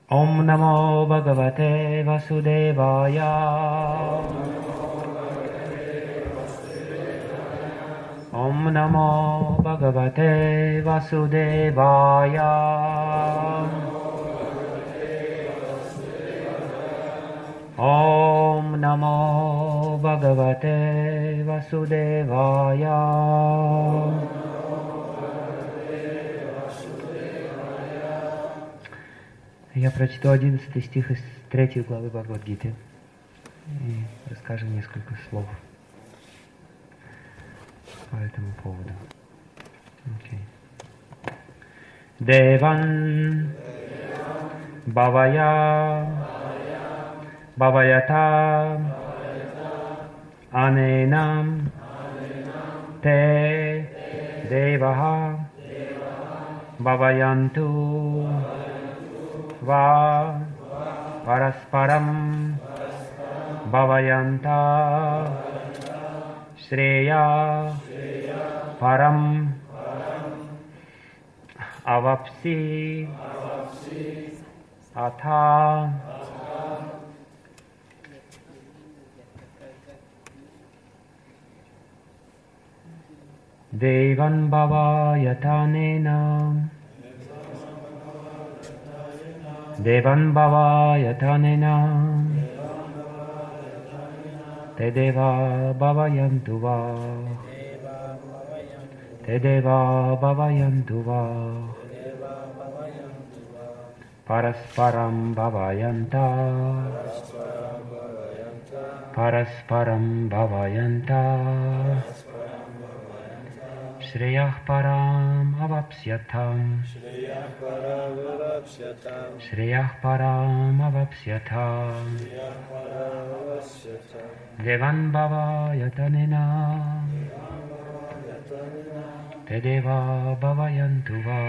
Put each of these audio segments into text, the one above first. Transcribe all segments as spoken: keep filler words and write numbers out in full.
Om Namo Bhagavate Vasudevaya. Om Namo Bhagavate Vasudevaya. Om Namo Bhagavate Vasudevaya. Я прочту одиннадцатый стих из третьей главы Бхагавад-гиты и расскажем несколько слов по этому поводу. Okay. Деван Бхавая Бхаваята Аненам Те Деваха Бхаваянту Ва Параспарам Бхаваянта Шрея Парам Авапси Атха Деван Бхаваятанена Devan Bhavayatanena Tedeva Bhavayantu Va Tedeva Bhavayantu Va Parasparam Bhavayanta Parasparam Bhavayanta Shreyah Param Avapsyatam Shreyah Param Avapsyatam Devan Bhavayatanena Tedeva Bhavayantu Va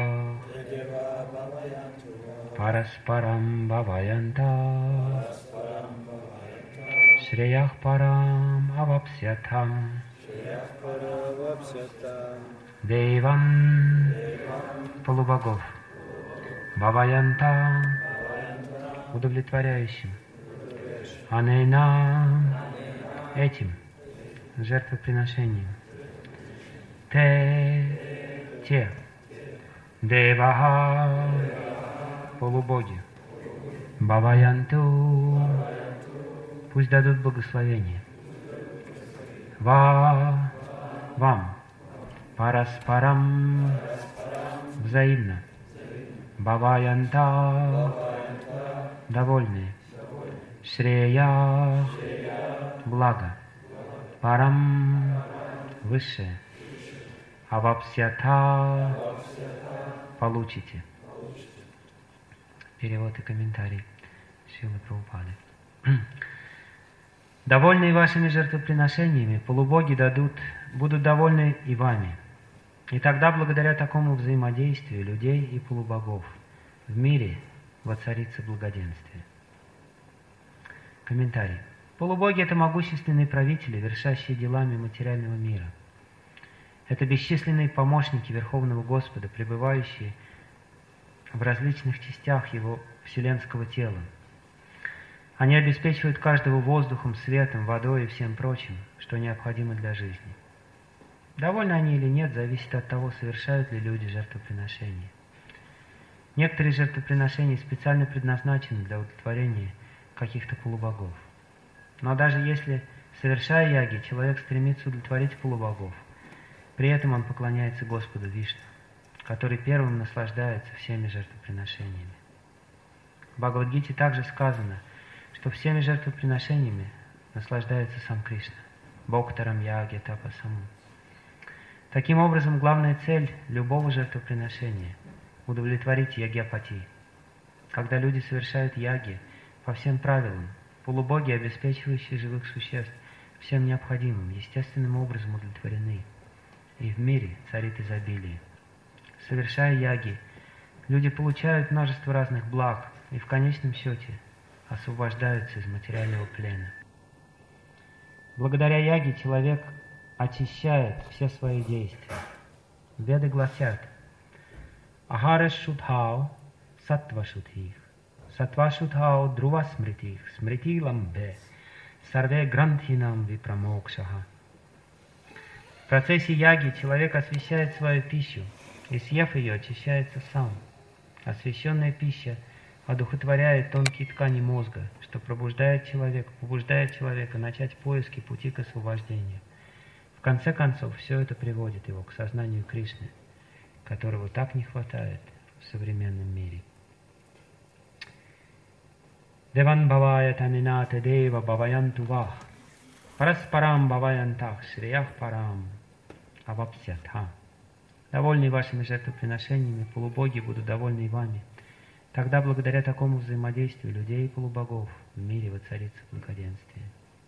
Parasparam Bhavayanta Shreyah Param Avapsyatam Деван полубогов, Бхаваянта удовлетворяющим, Анейна этим жертвоприношением, Те те, Деваха полубоги, Бхаваянту пусть дадут благословение, Ва вам Параспарам взаимно, Бхаваянта довольные, Шрея благо, Парам высшее, Авапсята получите. Перевод и комментарий Шрилы Прабхупады. Довольные вашими жертвоприношениями, полубоги дадут, будут довольны и вами. И тогда, благодаря такому взаимодействию людей и полубогов, в мире воцарится благоденствие. Комментарий. Полубоги – это могущественные правители, вершащие делами материального мира. Это бесчисленные помощники Верховного Господа, пребывающие в различных частях Его вселенского тела. Они обеспечивают каждого воздухом, светом, водой и всем прочим, что необходимо для жизни. Довольны они или нет, зависит от того, совершают ли люди жертвоприношения. Некоторые жертвоприношения специально предназначены для удовлетворения каких-то полубогов. Но даже если, совершая яги, человек стремится удовлетворить полубогов, при этом он поклоняется Господу Вишну, который первым наслаждается всеми жертвоприношениями. В Бхагавад-гите также сказано, что всеми жертвоприношениями наслаждается сам Кришна, Бхоктарам яги тапасаму. Таким образом, главная цель любого жертвоприношения – удовлетворить ягьяпати. Когда люди совершают яги по всем правилам, полубоги, обеспечивающие живых существ всем необходимым, естественным образом удовлетворены, и в мире царит изобилие. Совершая яги, люди получают множество разных благ и в конечном счете освобождаются из материального плена. Благодаря яге человек очищает все свои действия. Веды гласят: Ахара шудхау саттва шудхих, сатвашутхао друва смритих, смрити ламбе, сарве грантхинам випрамокшаха. В процессе яги человек освещает свою пищу, и съев ее, очищается сам. Освященная пища одухотворяет тонкие ткани мозга, что пробуждает человека, побуждает человека начать поиски пути к освобождению. В конце концов, все это приводит его к сознанию Кришны, которого так не хватает в современном мире. Деван бавая таминате дева баваянту вах, параспарам баваянтах шриях парам авапсятха. Довольные вашими жертвоприношениями, полубоги будут довольны и вами. Тогда, благодаря такому взаимодействию людей и полубогов, в мире воцарится благоденствие.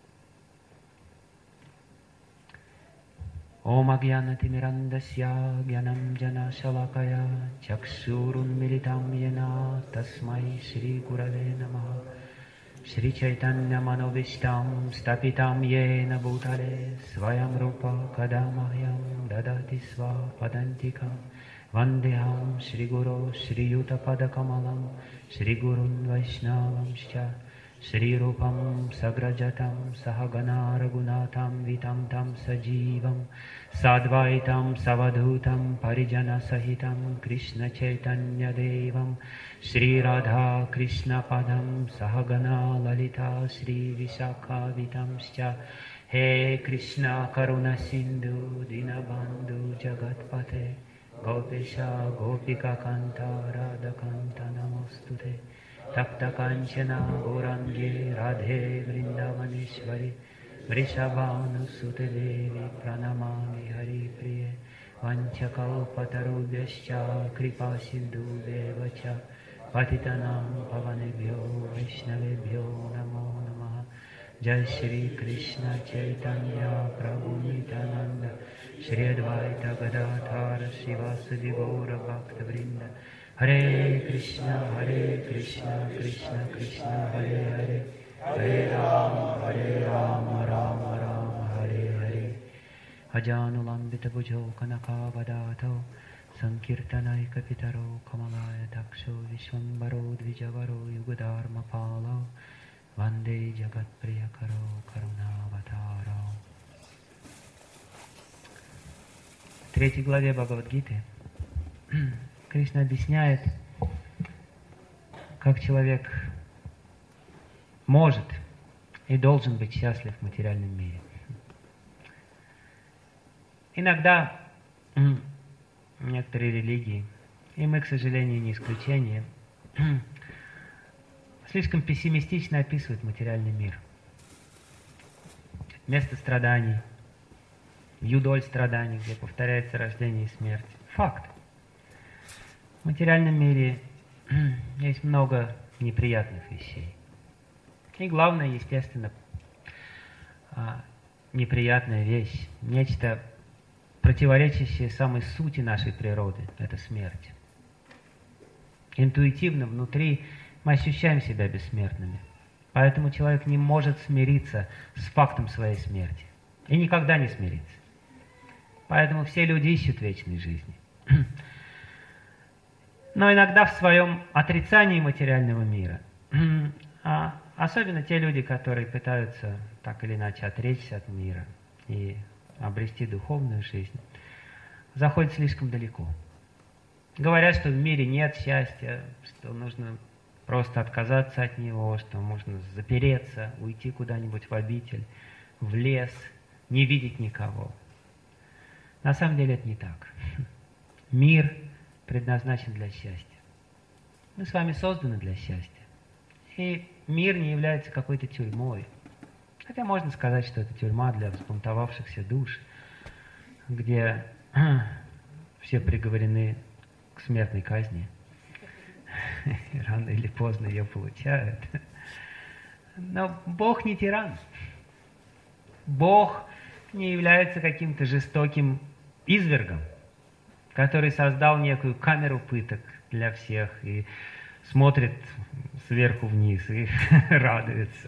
Ом агьяна тимирандасья гьянам джана шалакая чакшурун милитам йена тасмай шри гураве намаха Шри Чайтанья Мановиштам Стапитам Йена Бутале Сваям Рупа Кадамахьям Дадати Сва Падантикам Вандехам Шри Гуру Шри Юта Падакамалам Шри Гурун Вайшнавам Шча Шри Рупам Саграджатам Сахагана Рагунатам Витам Там Садживам Садвайтам Савадхутам Париджана Сахитам Кришна Чайтанья Девам Шри Радха Кришна Падам Сахагана Лалита Шри Висакха Витам Шча Хе Кришна Каруна Синду Динабанду Джагатпате Гопиша Гопика Канта Рада Канта Намостуте Такта Канчана Горанге Радhe Вриндаванешвари Вришабхану Суте Деви Пранамами Хари Прие Ванчакалпатарубhyascha Крипа Синду Девача Патитанам Паванебхьо Вайшнавебхьо Намо Намаха Джай Шри Кришна Чайтанья Прабху Нитянанда Шри Адвайта Гададхара Шривасади Гаура Бхакта Вринда Харе Кришна, Харе Кришна, Кришна Кришна, Харе Харе, Харе Рама, Харе Рама, Рама Рама, Харе Харе. Аджануламбита Буджо Канакавадато, Санкиртанай Капитаро, Камалая Такшо, Вишвамбаро, Двиджаваро, Югадарма Пало, Ванде Джагат Приякаро, Карунаватаро. В третьей главе Бхагавад-гиты Кришна объясняет, как человек может и должен быть счастлив в материальном мире. Иногда некоторые религии, и мы, к сожалению, не исключение, слишком пессимистично описывают материальный мир. Место страданий, юдоль страданий, где повторяется рождение и смерть. Факт. В материальном мире есть много неприятных вещей. И главное, естественно, неприятная вещь, нечто противоречащее самой сути нашей природы – это смерть. Интуитивно внутри мы ощущаем себя бессмертными. Поэтому человек не может смириться с фактом своей смерти. И никогда не смирится. Поэтому все люди ищут вечной жизни. Но иногда в своем отрицании материального мира, а особенно те люди, которые пытаются так или иначе отречься от мира и обрести духовную жизнь, заходят слишком далеко. Говорят, что в мире нет счастья, что нужно просто отказаться от него, что можно запереться, уйти куда-нибудь в обитель, в лес, не видеть никого. На самом деле это не так. Мир предназначен для счастья. Мы с вами созданы для счастья. И мир не является какой-то тюрьмой. Хотя можно сказать, что это тюрьма для взбунтовавшихся душ, где все приговорены к смертной казни. И рано или поздно ее получают. Но Бог не тиран. Бог не является каким-то жестоким извергом, который создал некую камеру пыток для всех и смотрит сверху вниз и радуется.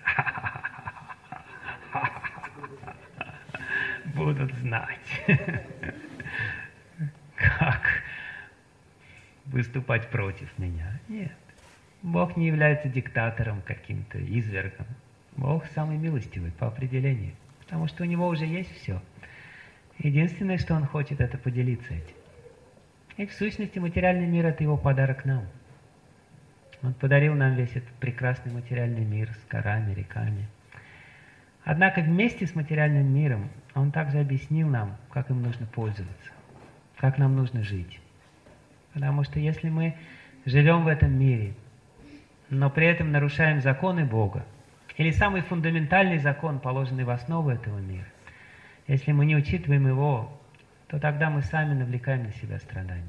Будут знать, как выступать против меня. Нет. Бог не является диктатором каким-то, извергом. Бог самый милостивый по определению, потому что у Него уже есть все. Единственное, что Он хочет, это поделиться этим. И в сущности материальный мир – это Его подарок нам. Он подарил нам весь этот прекрасный материальный мир с горами, реками. Однако вместе с материальным миром Он также объяснил нам, как им нужно пользоваться, как нам нужно жить. Потому что если мы живем в этом мире, но при этом нарушаем законы Бога, или самый фундаментальный закон, положенный в основу этого мира, если мы не учитываем его, то тогда мы сами навлекаем на себя страдания.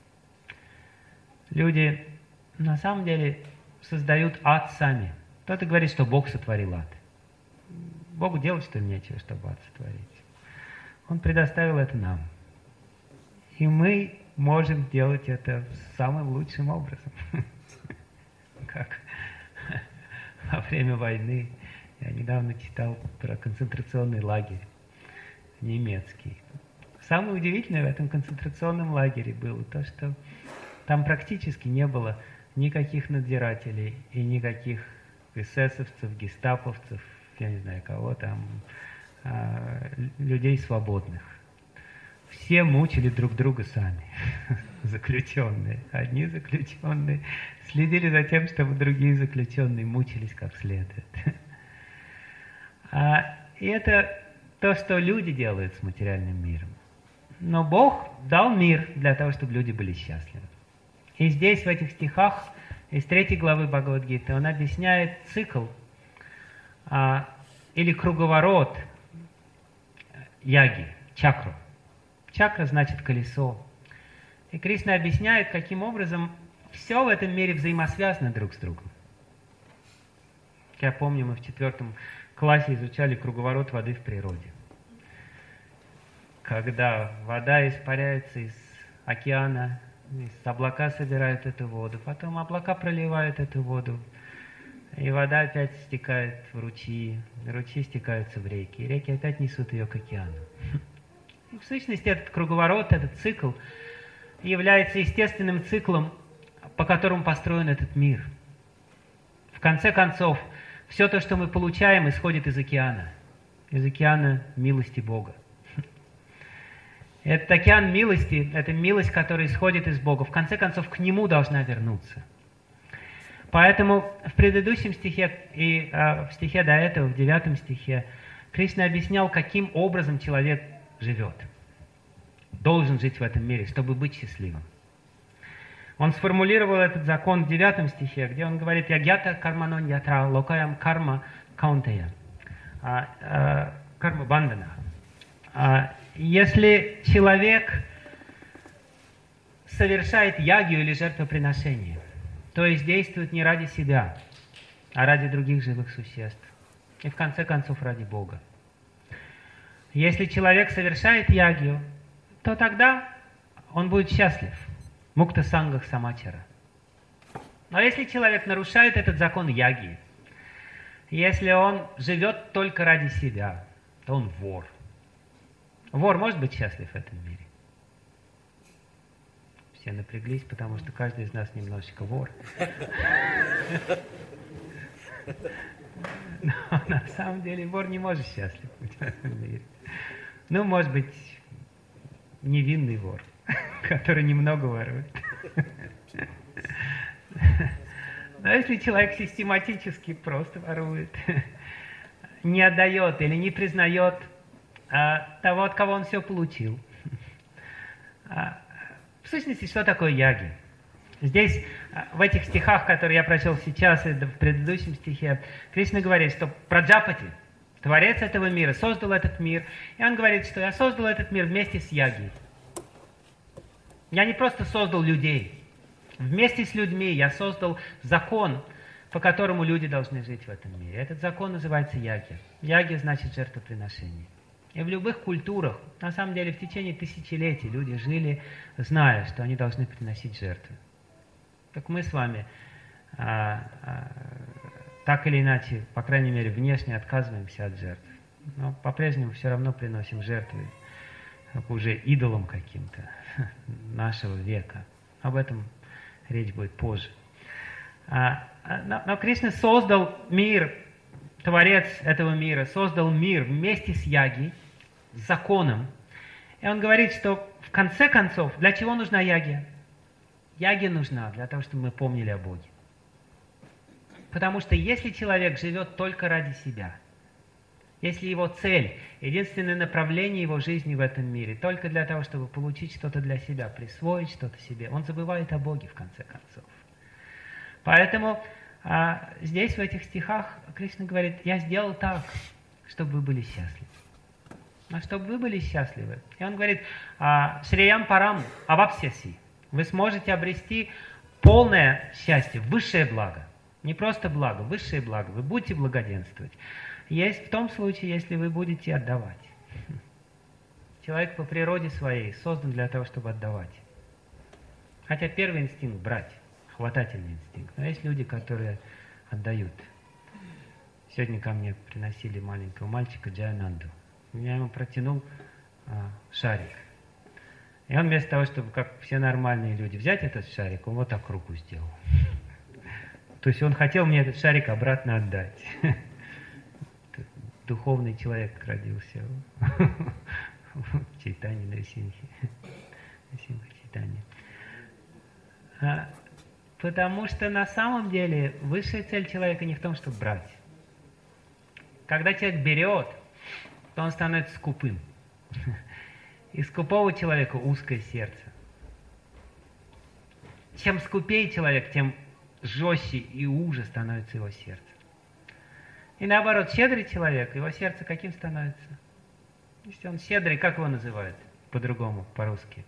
Люди на самом деле создают ад сами. Кто-то говорит, что Бог сотворил ад. Богу делать, что ли, нечего, чтобы ад сотворить. Он предоставил это нам. И мы можем делать это самым лучшим образом. Как во время войны. Я недавно читал про концентрационный лагерь немецкий. Самое удивительное в этом концентрационном лагере было то, что там практически не было никаких надзирателей и никаких эсэсовцев, гестаповцев, я не знаю кого там, а, людей свободных. Все мучили друг друга сами, заключенные. Одни заключенные следили за тем, чтобы другие заключенные мучились как следует. А, и это то, что люди делают с материальным миром. Но Бог дал мир для того, чтобы люди были счастливы. И здесь, в этих стихах, из третьей главы Бхагавад-гиты, он объясняет цикл а, или круговорот яги, чакру. Чакра значит колесо. И Кришна объясняет, каким образом все в этом мире взаимосвязано друг с другом. Я помню, мы в четвертом классе изучали круговорот воды в природе. Когда вода испаряется из океана, из облака собирают эту воду, потом облака проливают эту воду, и вода опять стекает в ручьи, ручьи стекаются в реки, и реки опять несут ее к океану. В сущности, этот круговорот, этот цикл является естественным циклом, по которому построен этот мир. В конце концов, все то, что мы получаем, исходит из океана, из океана милости Бога. Этот океан милости, это милость, которая исходит из Бога, в конце концов, к Нему должна вернуться. Поэтому в предыдущем стихе и э, в стихе до этого, в девятом стихе, Кришна объяснял, каким образом человек живет, должен жить в этом мире, чтобы быть счастливым. Он сформулировал этот закон в девятом стихе, где он говорит: «Ягьята карманон ятра локаям карма каунтея». Карма бандана. Если человек совершает ягью или жертвоприношение, то есть действует не ради себя, а ради других живых существ, и в конце концов ради Бога. Если человек совершает ягью, то тогда он будет счастлив. Мукта сангах самачара. Но если человек нарушает этот закон яги, если он живет только ради себя, то он вор. Вор может быть счастлив в этом мире? Все напряглись, потому что каждый из нас немножечко вор. Но на самом деле вор не может счастлив быть в этом мире. Ну, может быть, невинный вор, который немного ворует. Но если человек систематически просто ворует, не отдает или не признает а, того, от кого он все получил. А, в сущности, что такое яги? Здесь, в этих стихах, которые я прочел сейчас и в предыдущем стихе, Кришна говорит, что Праджапати, Творец этого мира, создал этот мир, и он говорит, что я создал этот мир вместе с ягой. Я не просто создал людей. Вместе с людьми я создал закон, по которому люди должны жить в этом мире. Этот закон называется яги. Яги значит жертвоприношение. И в любых культурах, на самом деле в течение тысячелетий люди жили, зная, что они должны приносить жертвы. Как мы с вами а, а, так или иначе, по крайней мере, внешне отказываемся от жертв. Но по-прежнему все равно приносим жертвы уже идолам каким-то нашего века. Об этом речь будет позже. А, но, но Кришна создал мир, Творец этого мира, создал мир вместе с яги, с законом. И он говорит, что в конце концов, для чего нужна ягья? Ягья нужна для того, чтобы мы помнили о Боге. Потому что если человек живет только ради себя, если его цель, единственное направление его жизни в этом мире, только для того, чтобы получить что-то для себя, присвоить что-то себе, он забывает о Боге в конце концов. Поэтому а, здесь, в этих стихах, Кришна говорит, я сделал так, чтобы вы были счастливы. А чтобы вы были счастливы. И он говорит, Шриям Парам Авапсяси, вы сможете обрести полное счастье, высшее благо. Не просто благо, высшее благо. Вы будете благоденствовать. Есть в том случае, если вы будете отдавать. Человек по природе своей создан для того, чтобы отдавать. Хотя первый инстинкт – брать, хватательный инстинкт. Но есть люди, которые отдают. Сегодня ко мне приносили маленького мальчика Джаянанду. Я ему протянул а, шарик. И он вместо того, чтобы, как все нормальные люди, взять этот шарик, он вот так руку сделал. То есть он хотел мне этот шарик обратно отдать. Духовный человек родился в Чайтанье Нарисимхе. Нарисимха Чайтанье. А, потому что на самом деле высшая цель человека не в том, чтобы брать. Когда человек берет, то он становится скупым. И скупого человека узкое сердце. Чем скупее человек, тем жестче и уже становится его сердце. И наоборот, щедрый человек, его сердце каким становится? Если он щедрый, как его называют по-другому, по-русски?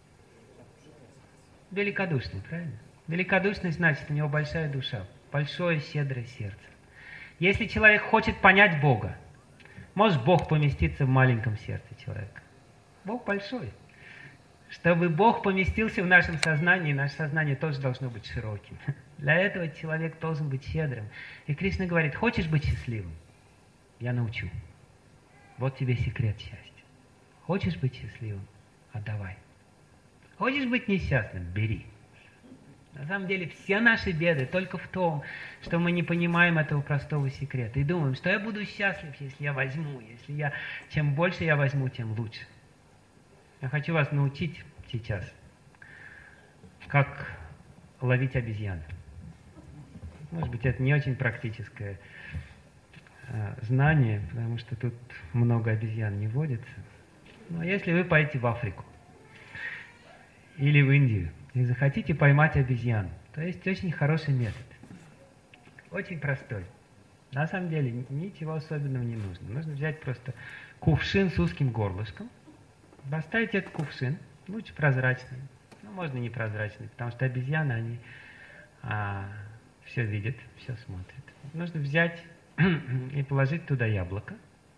Великодушный, правильно? Великодушный значит, у него большая душа, большое щедрое сердце. Если человек хочет понять Бога, может Бог поместиться в маленьком сердце человека. Бог большой. Чтобы Бог поместился в нашем сознании, наше сознание тоже должно быть широким. Для этого человек должен быть щедрым. И Кришна говорит, хочешь быть счастливым? Я научу. Вот тебе секрет счастья. Хочешь быть счастливым? Отдавай. Хочешь быть несчастным? Бери. На самом деле все наши беды только в том, что мы не понимаем этого простого секрета. И думаем, что я буду счастлив, если я возьму. Если я, чем больше я возьму, тем лучше. Я хочу вас научить сейчас, как ловить обезьян. Может быть, это не очень практическое э, знание, потому что тут много обезьян не водится. Но если вы поедете в Африку или в Индию и захотите поймать обезьян, то есть очень хороший метод. Очень простой. На самом деле ничего особенного не нужно. Нужно взять просто кувшин с узким горлышком, поставить этот кувшин, лучше прозрачный, ну, можно не прозрачный, потому что обезьяны, они а, все видят, все смотрят. Нужно взять и положить туда яблоко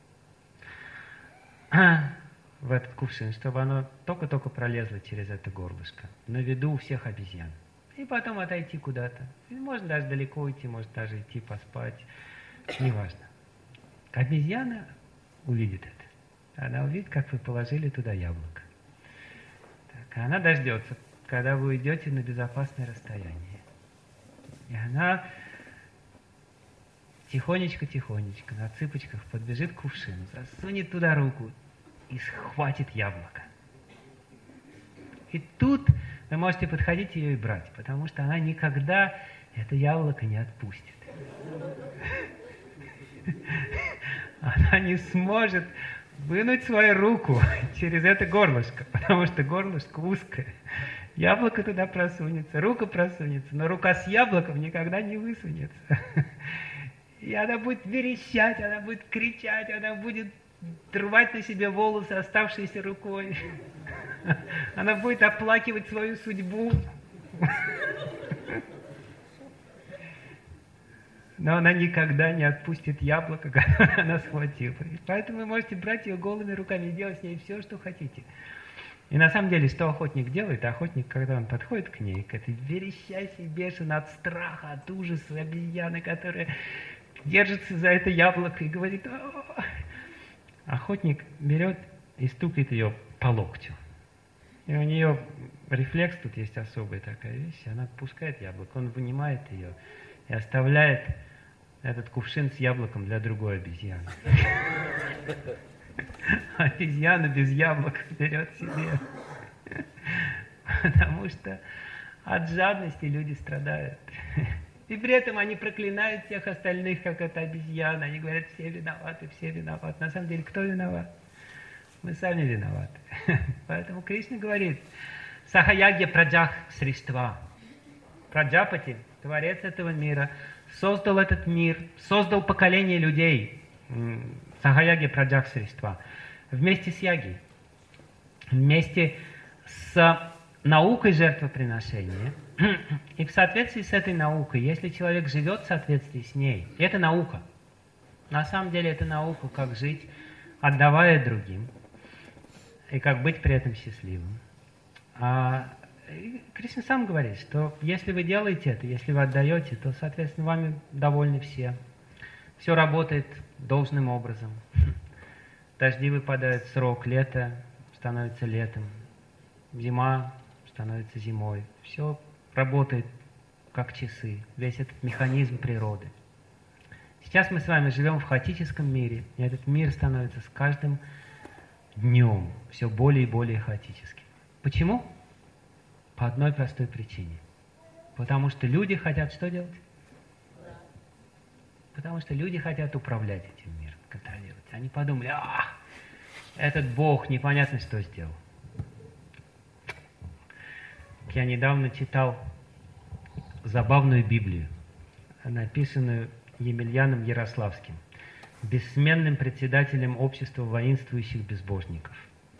в этот кувшин, чтобы оно только-только пролезло через это горлышко, на виду у всех обезьян. И потом отойти куда-то. И можно даже далеко идти, может даже идти поспать, неважно. Обезьяна увидит это. Она увидит, как вы положили туда яблоко. Так, она дождется, когда вы уйдете на безопасное расстояние. И она тихонечко-тихонечко на цыпочках подбежит к кувшину, засунет туда руку и схватит яблоко. И тут вы можете подходить ее и брать, потому что она никогда это яблоко не отпустит. Она не сможет вынуть свою руку через это горлышко, потому что горлышко узкое. Яблоко туда просунется, рука просунется, но рука с яблоком никогда не высунется. И она будет верещать, она будет кричать, она будет рвать на себе волосы, оставшиеся рукой. Она будет оплакивать свою судьбу. Но она никогда не отпустит яблоко, которое она схватила. И поэтому вы можете брать ее голыми руками и делать с ней все, что хотите. И на самом деле, что охотник делает? Охотник, когда он подходит к ней, к этой верещащей, бешеной от страха, от ужаса обезьяны, которая держится за это яблоко и говорит: «О-о-о!» Охотник берет и стукает ее по локтю. И у нее рефлекс тут есть особая такая вещь. Она пускает яблоко, он вынимает ее и оставляет этот кувшин с яблоком для другой обезьяны. Обезьяна без яблок берет себе. Потому что от жадности люди страдают. И при этом они проклинают всех остальных, как эта обезьяна. Они говорят, все виноваты, все виноваты. На самом деле, кто виноват? Мы сами виноваты. Поэтому Кришна говорит, Сахаягья праджах сриштва. Праджапати, творец этого мира, создал этот мир, создал поколение людей. Сахаягья праджах сриштва. Вместе с ягой. Вместе с наукой жертвоприношения. И в соответствии с этой наукой, если человек живет в соответствии с ней, это наука. На самом деле это наука, как жить, отдавая другим, и как быть при этом счастливым. А Кришна сам говорит, что если вы делаете это, если вы отдаете, то, соответственно, вами довольны все. Все работает должным образом. Дожди выпадают в срок, лето становится летом, зима становится зимой. Все работает как часы, весь этот механизм природы. Сейчас мы с вами живем в хаотическом мире, и этот мир становится с каждым днем все более и более хаотическим. Почему? По одной простой причине. Потому что люди хотят что делать? Потому что люди хотят управлять этим миром, контролировать. Они подумали, а, этот Бог непонятно что сделал. Я недавно читал забавную Библию, написанную Емельяном Ярославским, бессменным председателем общества воинствующих безбожников.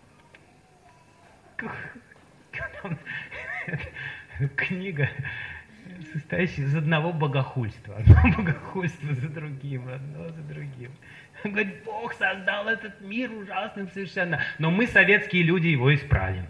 Книга, состоящая из одного богохульства. Одно богохульство за другим, одно за другим. Он говорит, Бог создал этот мир ужасным совершенно, но мы, советские люди, его исправим.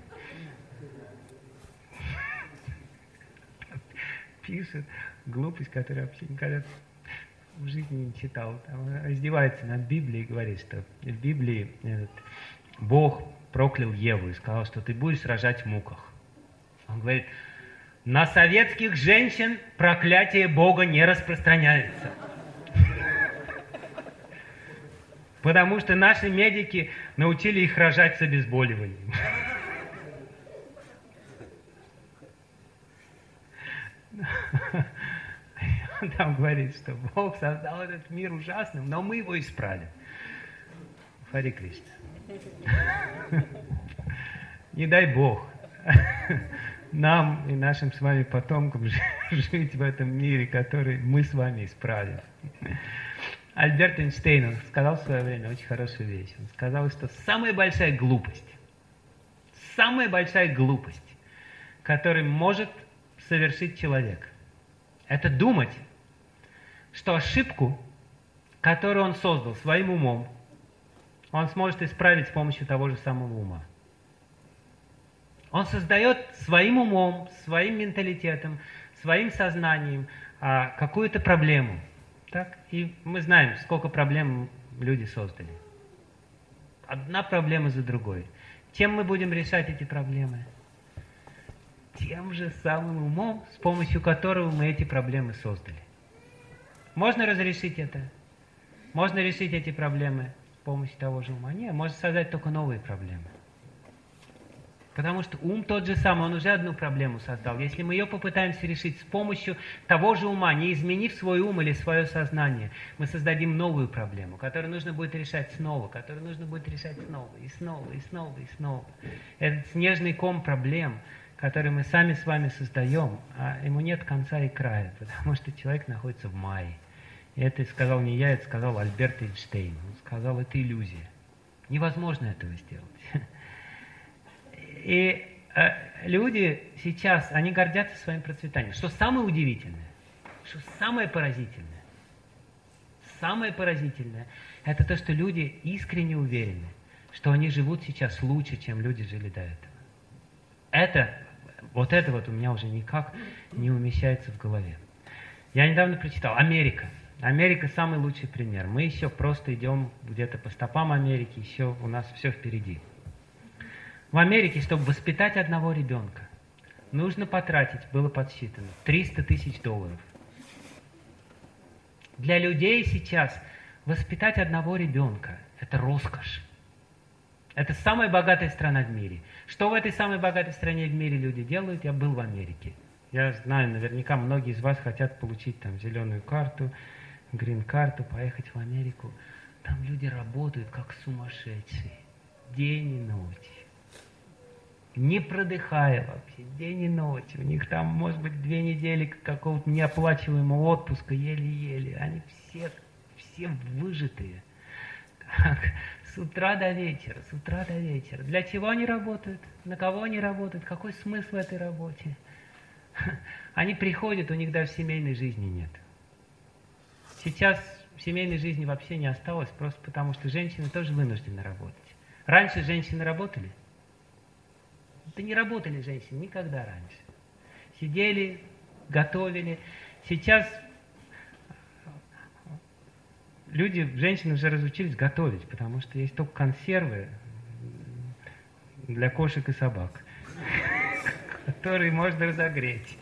Пишет глупость, которую вообще никогда в жизни не читал. Там издевается над Библией и говорит, что в Библии этот, Бог проклял Еву и сказал, что ты будешь рожать в муках. Он говорит, на советских женщин проклятие Бога не распространяется. Потому что наши медики научили их рожать с обезболиванием. Он там говорит, что Бог создал этот мир ужасным, но мы его исправим. Харе Кришна. Не дай Бог нам и нашим с вами потомкам жить в этом мире, который мы с вами исправим. Альберт Эйнштейн, он сказал в свое время очень хорошую вещь. Он сказал, что самая большая глупость, самая большая глупость, которую может совершить человек, это думать, что ошибку, которую он создал своим умом, он сможет исправить с помощью того же самого ума. Он создает своим умом, своим менталитетом, своим сознанием а, какую-то проблему. Так? И мы знаем, сколько проблем люди создали. Одна проблема за другой. Чем мы будем решать эти проблемы? Тем же самым умом, с помощью которого мы эти проблемы создали. Можно разрешить это? Можно решить эти проблемы с помощью того же ума? Нет, можно создать только новые проблемы. Потому что ум тот же самый, он уже одну проблему создал. Если мы ее попытаемся решить с помощью того же ума, не изменив свой ум или свое сознание, мы создадим новую проблему, которую нужно будет решать снова, которую нужно будет решать снова, и снова, и снова, и снова. Этот снежный ком проблем, который мы сами с вами создаем, а ему нет конца и края, потому что человек находится в майе. И это сказал не я, это сказал Альберт Эйнштейн. Он сказал, это иллюзия. Невозможно этого сделать. И э, люди сейчас, они гордятся своим процветанием. Что самое удивительное, что самое поразительное, самое поразительное, это то, что люди искренне уверены, что они живут сейчас лучше, чем люди жили до этого. Это, вот это вот у меня уже никак не умещается в голове. Я недавно прочитал, Америка. Америка самый лучший пример. Мы еще просто идем где-то по стопам Америки, еще у нас все впереди. В Америке, чтобы воспитать одного ребенка, нужно потратить, было подсчитано, триста тысяч долларов. Для людей сейчас воспитать одного ребенка – это роскошь. Это самая богатая страна в мире. Что в этой самой богатой стране в мире люди делают? Я был в Америке. Я знаю, наверняка многие из вас хотят получить там зеленую карту, грин-карту, поехать в Америку. Там люди работают как сумасшедшие. День и ночь. Не продыхая вообще, день и ночь. У них там, может быть, две недели какого-то неоплачиваемого отпуска, еле-еле. Они все, все выжатые. Так, с утра до вечера, с утра до вечера. Для чего они работают? На кого они работают? Какой смысл этой работе? Они приходят, у них даже семейной жизни нет. Сейчас семейной жизни вообще не осталось, просто потому что женщины тоже вынуждены работать. Раньше женщины работали? Да не работали женщины никогда раньше. Сидели, готовили. Сейчас люди, женщины уже разучились готовить, потому что есть только консервы для кошек и собак, которые можно разогреть.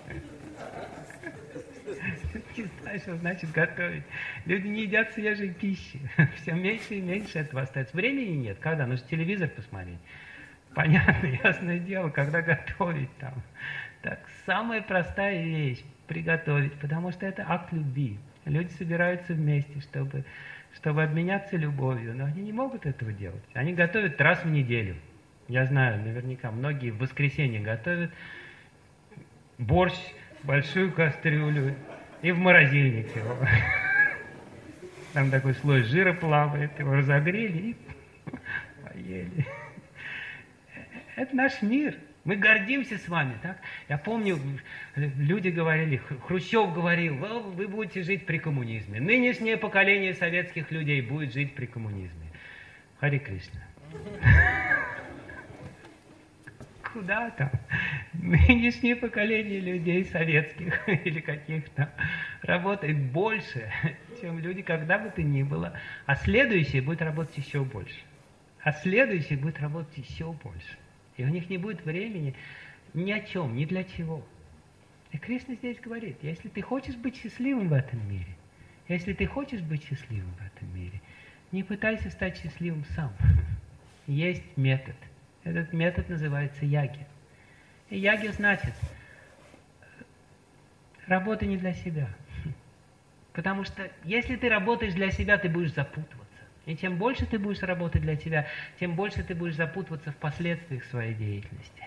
Не знаю, что значит готовить. Люди не едят свежей пищи. Все меньше и меньше этого остается. Времени нет. Когда? Нужно телевизор посмотреть. Понятно, ясное дело, когда готовить там. Так, самая простая вещь – приготовить, потому что это акт любви. Люди собираются вместе, чтобы, чтобы обменяться любовью, но они не могут этого делать. Они готовят раз в неделю. Я знаю, наверняка, многие в воскресенье готовят борщ, большую кастрюлю и в морозильник его. Там такой слой жира плавает, его разогрели и поели. Это наш мир. Мы гордимся с вами, так? Я помню, люди говорили, Хрущев говорил, вы будете жить при коммунизме. Нынешнее поколение советских людей будет жить при коммунизме. Харе Кришна. Куда там? Нынешнее поколение людей советских или каких-то работает больше, чем люди когда бы то ни было. А следующее будет работать еще больше. А следующее будет работать еще больше. И у них не будет времени ни о чем, ни для чего. И Кришна здесь говорит, если ты хочешь быть счастливым в этом мире, если ты хочешь быть счастливым в этом мире, не пытайся стать счастливым сам. Есть метод. Этот метод называется яги. И яги значит, работа не для себя. Потому что если ты работаешь для себя, ты будешь запутываться. И чем больше ты будешь работать для себя, тем больше ты будешь запутываться в последствиях своей деятельности.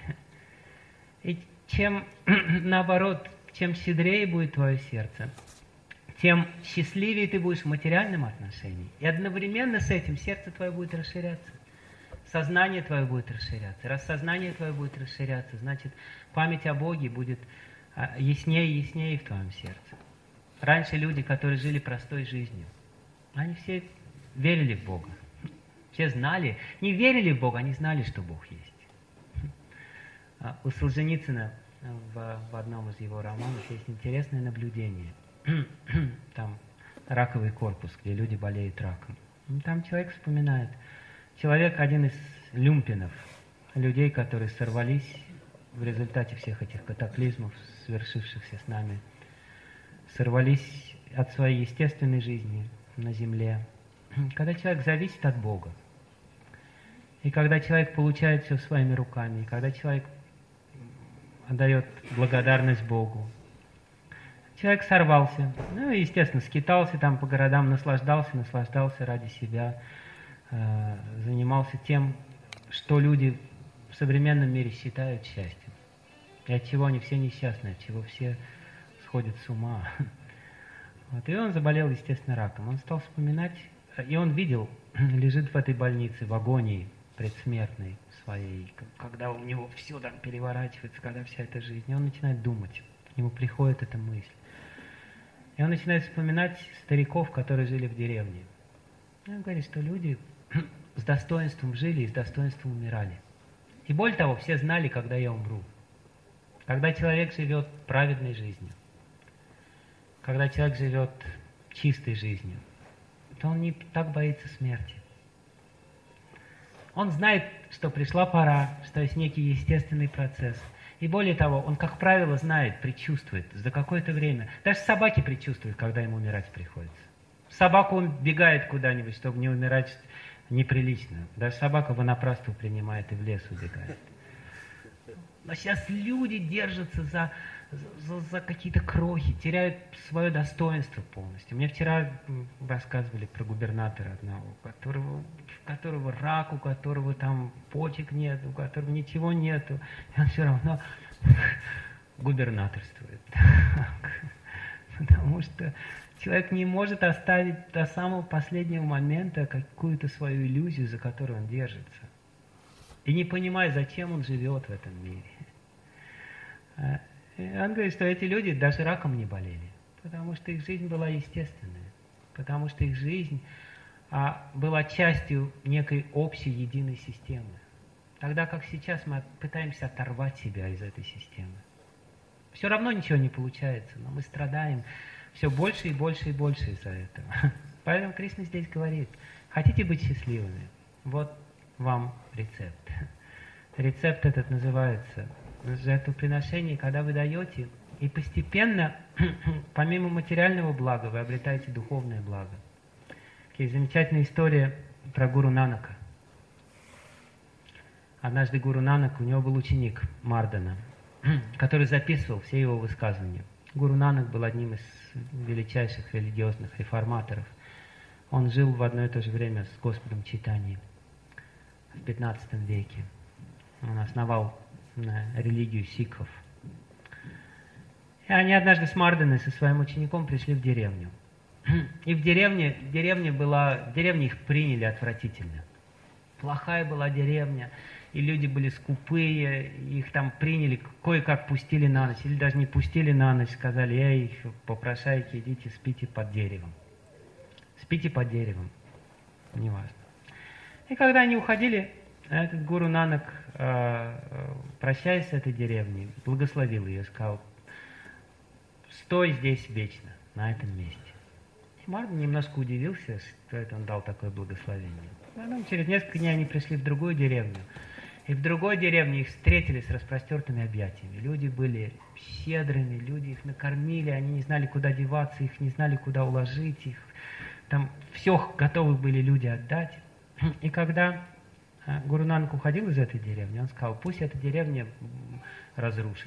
И чем, наоборот, чем щедрее будет твое сердце, тем счастливее ты будешь в материальном отношении. И одновременно с этим сердце твое будет расширяться. Сознание твое будет расширяться. Раз сознание твое будет расширяться, значит, память о Боге будет яснее и яснее в твоем сердце. Раньше люди, которые жили простой жизнью, они все верили в Бога. Все знали, не верили в Бога, они знали, что Бог есть. У Солженицына в, в одном из его романов есть интересное наблюдение. Там раковый корпус, где люди болеют раком. Там человек вспоминает. Человек один из люмпинов, людей, которые сорвались в результате всех этих катаклизмов, свершившихся с нами, сорвались от своей естественной жизни на земле. Когда человек зависит от Бога, и когда человек получает все своими руками, и когда человек отдает благодарность Богу, человек сорвался, ну, естественно, скитался там по городам, наслаждался, наслаждался ради себя, э, занимался тем, что люди в современном мире считают счастьем, и от чего они все несчастны, от чего все сходят с ума. Вот. И он заболел, естественно, раком. Он стал вспоминать, и он видел, лежит в этой больнице в агонии предсмертной своей, когда у него все там переворачивается, когда вся эта жизнь. И он начинает думать, к нему приходит эта мысль. И он начинает вспоминать стариков, которые жили в деревне. И он говорит, что люди с достоинством жили и с достоинством умирали. И более того, все знали, когда я умру. Когда человек живет праведной жизнью, когда человек живет чистой жизнью, то он не так боится смерти. Он знает, что пришла пора, что есть некий естественный процесс. И более того, он, как правило, знает, предчувствует за какое-то время. Даже собаки предчувствуют, когда ему умирать приходится. Собаку он бегает куда-нибудь, чтобы не умирать неприлично. Даже собака понапрасну принимает и в лес убегает. Но сейчас люди держатся за, за, за какие-то крохи, теряют свое достоинство полностью. Мне вчера рассказывали про губернатора одного, у которого, у которого рак, у которого там почек нет, у которого ничего нету. И он все равно губернаторствует. Потому что человек не может оставить до самого последнего момента какую-то свою иллюзию, за которую он держится. И не понимая, зачем он живет в этом мире. И он говорит, что эти люди даже раком не болели, потому что их жизнь была естественная, потому что их жизнь а, была частью некой общей единой системы. Тогда как сейчас мы пытаемся оторвать себя из этой системы. Все равно ничего не получается, но мы страдаем все больше и больше и больше из-за этого. Поэтому Кришна здесь говорит, хотите быть счастливыми? Вот вам рецепт. Рецепт этот называется жертвоприношение, когда вы даете, и постепенно, помимо материального блага, вы обретаете духовное благо. Есть замечательная история про Гуру Нанака. Однажды Гуру Нанак, у него был ученик Мардана, который записывал все его высказывания. Гуру Нанак был одним из величайших религиозных реформаторов. Он жил в одно и то же время с Господом Чайтаньей в пятнадцатом веке. Он основал религию сикхов. И они однажды с Марданой, со своим учеником, пришли в деревню. И в деревне, деревня была, в деревне их приняли отвратительно. Плохая была деревня, и люди были скупые, их там приняли, кое-как пустили на ночь, или даже не пустили на ночь, сказали, эй, попрошайки, идите, спите под деревом. Спите под деревом, неважно. И когда они уходили, этот Гуру Нанак, прощаясь с этой деревней, благословил ее, сказал, стой здесь вечно, на этом месте. И Мардан немножко удивился, что это он дал такое благословение. Потом через несколько дней они пришли в другую деревню. И в другой деревне их встретили с распростертыми объятиями. Люди были щедрыми, люди их накормили, они не знали, куда деваться, их не знали, куда уложить, их там все готовы были люди отдать. И когда Гуру Нанак уходил из этой деревни, он сказал, пусть эта деревня разрушится.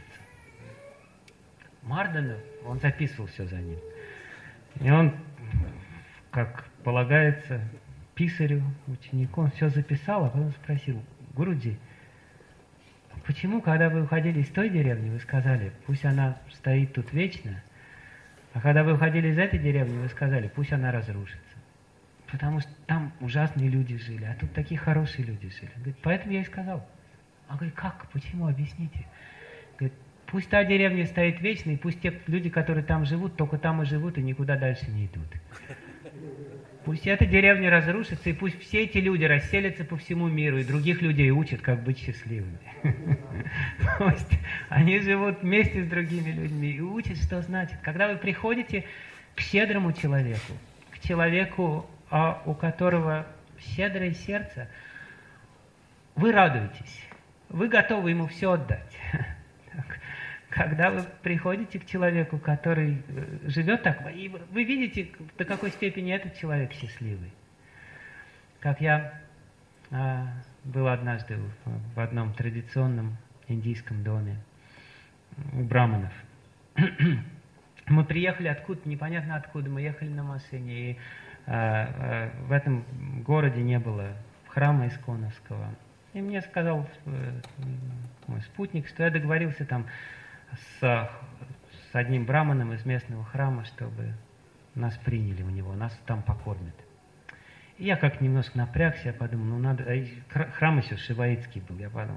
Мардан, он записывал все за ним. И он, как полагается писарю, ученику, он все записал, а потом спросил, Гуруджи, почему, когда вы уходили из той деревни, вы сказали, пусть она стоит тут вечно, а когда вы уходили из этой деревни, вы сказали, пусть она разрушится. Потому что там ужасные люди жили, а тут такие хорошие люди жили. Говорит, поэтому я и сказал. Он говорит, как, почему, объясните. Говорит, пусть та деревня стоит вечно, и пусть те люди, которые там живут, только там и живут, и никуда дальше не идут. Пусть эта деревня разрушится, и пусть все эти люди расселятся по всему миру, и других людей учат, как быть счастливыми. То есть они живут вместе с другими людьми и учат, что значит. Когда вы приходите к щедрому человеку, к человеку, у которого щедрое сердце, вы радуетесь, вы готовы ему все отдать. Когда вы приходите к человеку, который живет так, и вы видите, до какой степени этот человек счастливый. Как я а, был однажды в, в одном традиционном индийском доме у браманов. Мы приехали откуда, непонятно откуда, мы ехали на машине, и а, а, в этом городе не было храма Исконовского. И мне сказал э, мой спутник, что я договорился там С, с одним браманом из местного храма, чтобы нас приняли у него, нас там покормят. И я как немножко напрягся, я подумал, ну надо... Храм еще шиваитский был, я подумал,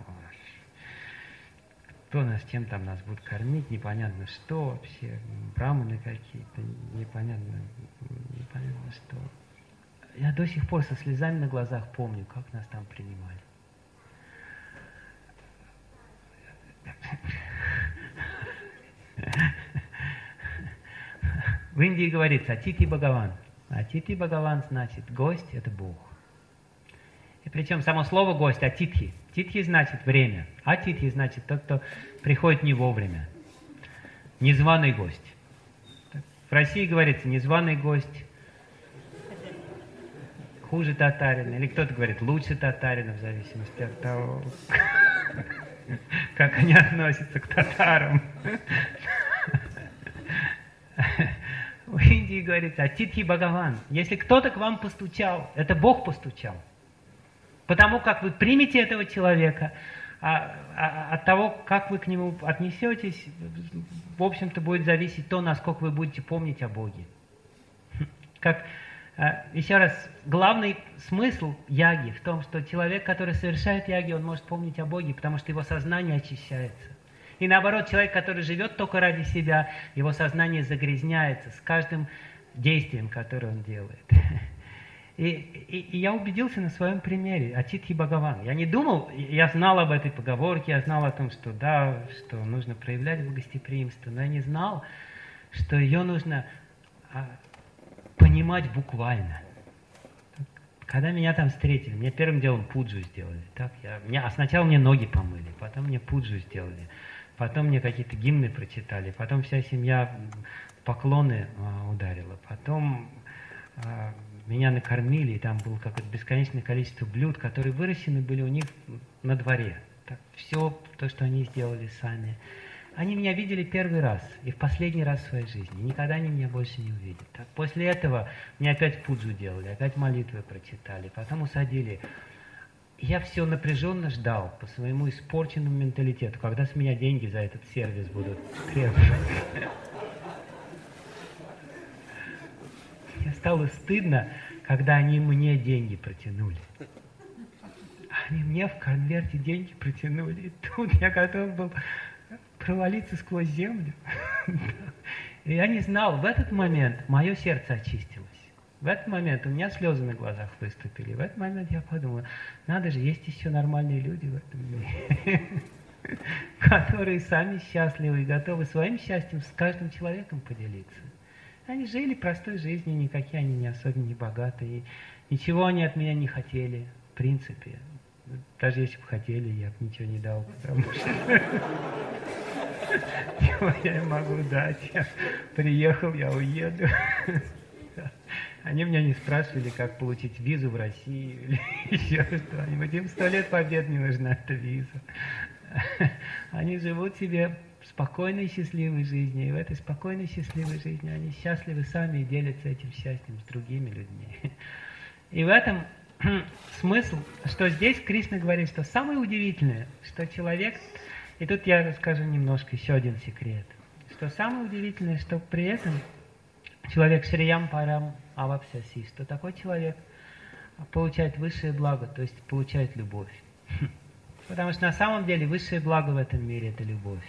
кто нас, чем там нас будут кормить, непонятно что вообще, браманы какие-то, непонятно, непонятно что. Я до сих пор со слезами на глазах помню, как нас там принимали. В Индии говорится «Атити Бхагаван». «Атити Бхагаван» значит «гость – это Бог». И причем само слово гость, атитхи. Титхи значит время, а титхи значит тот, кто приходит не вовремя. Незваный гость. В России говорится незваный гость, хуже татарина, или кто-то говорит лучше татарина, в зависимости от того, как они относятся к татарам. В Индии говорится «Атитхи Бхагаван». Если кто-то к вам постучал, это Бог постучал. Потому как вы примете этого человека, а, а, от того, как вы к нему отнесетесь, в общем-то, будет зависеть то, насколько вы будете помнить о Боге. Как, еще раз, главный смысл яги в том, что человек, который совершает яги, он может помнить о Боге, потому что его сознание очищается. И наоборот, человек, который живет только ради себя, его сознание загрязняется с каждым действием, которое он делает. И, и, и я убедился на своем примере, Атитхи Бхагаван. Я не думал, я знал об этой поговорке, я знал о том, что да, что нужно проявлять гостеприимство, но я не знал, что ее нужно а, понимать буквально. Когда меня там встретили, мне первым делом пуджу сделали. Так? Я, меня, а сначала мне ноги помыли, потом мне пуджу сделали, потом мне какие-то гимны прочитали, потом вся семья поклоны а, ударила, потом а, меня накормили, и там было какое-то бесконечное количество блюд, которые выращены были у них на дворе. Так, все то, что они сделали сами. Они меня видели первый раз и в последний раз в своей жизни. Никогда они меня больше не увидят. Так, после этого мне опять пуджу делали, опять молитвы прочитали, потом усадили. Я все напряженно ждал по своему испорченному менталитету, когда с меня деньги за этот сервис будут требовать. Мне стало стыдно, когда они мне деньги протянули. Они мне в конверте деньги протянули. И тут я готов был провалиться сквозь землю. И я не знал, в этот момент мое сердце очистилось. В этот момент у меня слезы на глазах выступили. В этот момент я подумал, надо же, есть еще нормальные люди в этом мире, которые сами счастливы и готовы своим счастьем с каждым человеком поделиться. Они жили простой жизнью, никакие они не особенно не богатые. Ничего они от меня не хотели, в принципе. Даже если бы хотели, я бы ничего не дал, потому что чего я им могу дать? Я приехал, я уеду. Они меня не спрашивали, как получить визу в Россию или еще что-нибудь. Им сто лет побед не нужна эта виза. Они живут себе спокойной, счастливой жизнью. И в этой спокойной, счастливой жизни они счастливы сами и делятся этим счастьем с другими людьми. И в этом смысл, что здесь Кришна говорит, что самое удивительное, что человек... И тут я расскажу немножко еще один секрет. Что самое удивительное, что при этом человек Шриям Парам Авапсяси, что такой человек получает высшее благо, то есть получает любовь. Потому что на самом деле высшее благо в этом мире – это любовь.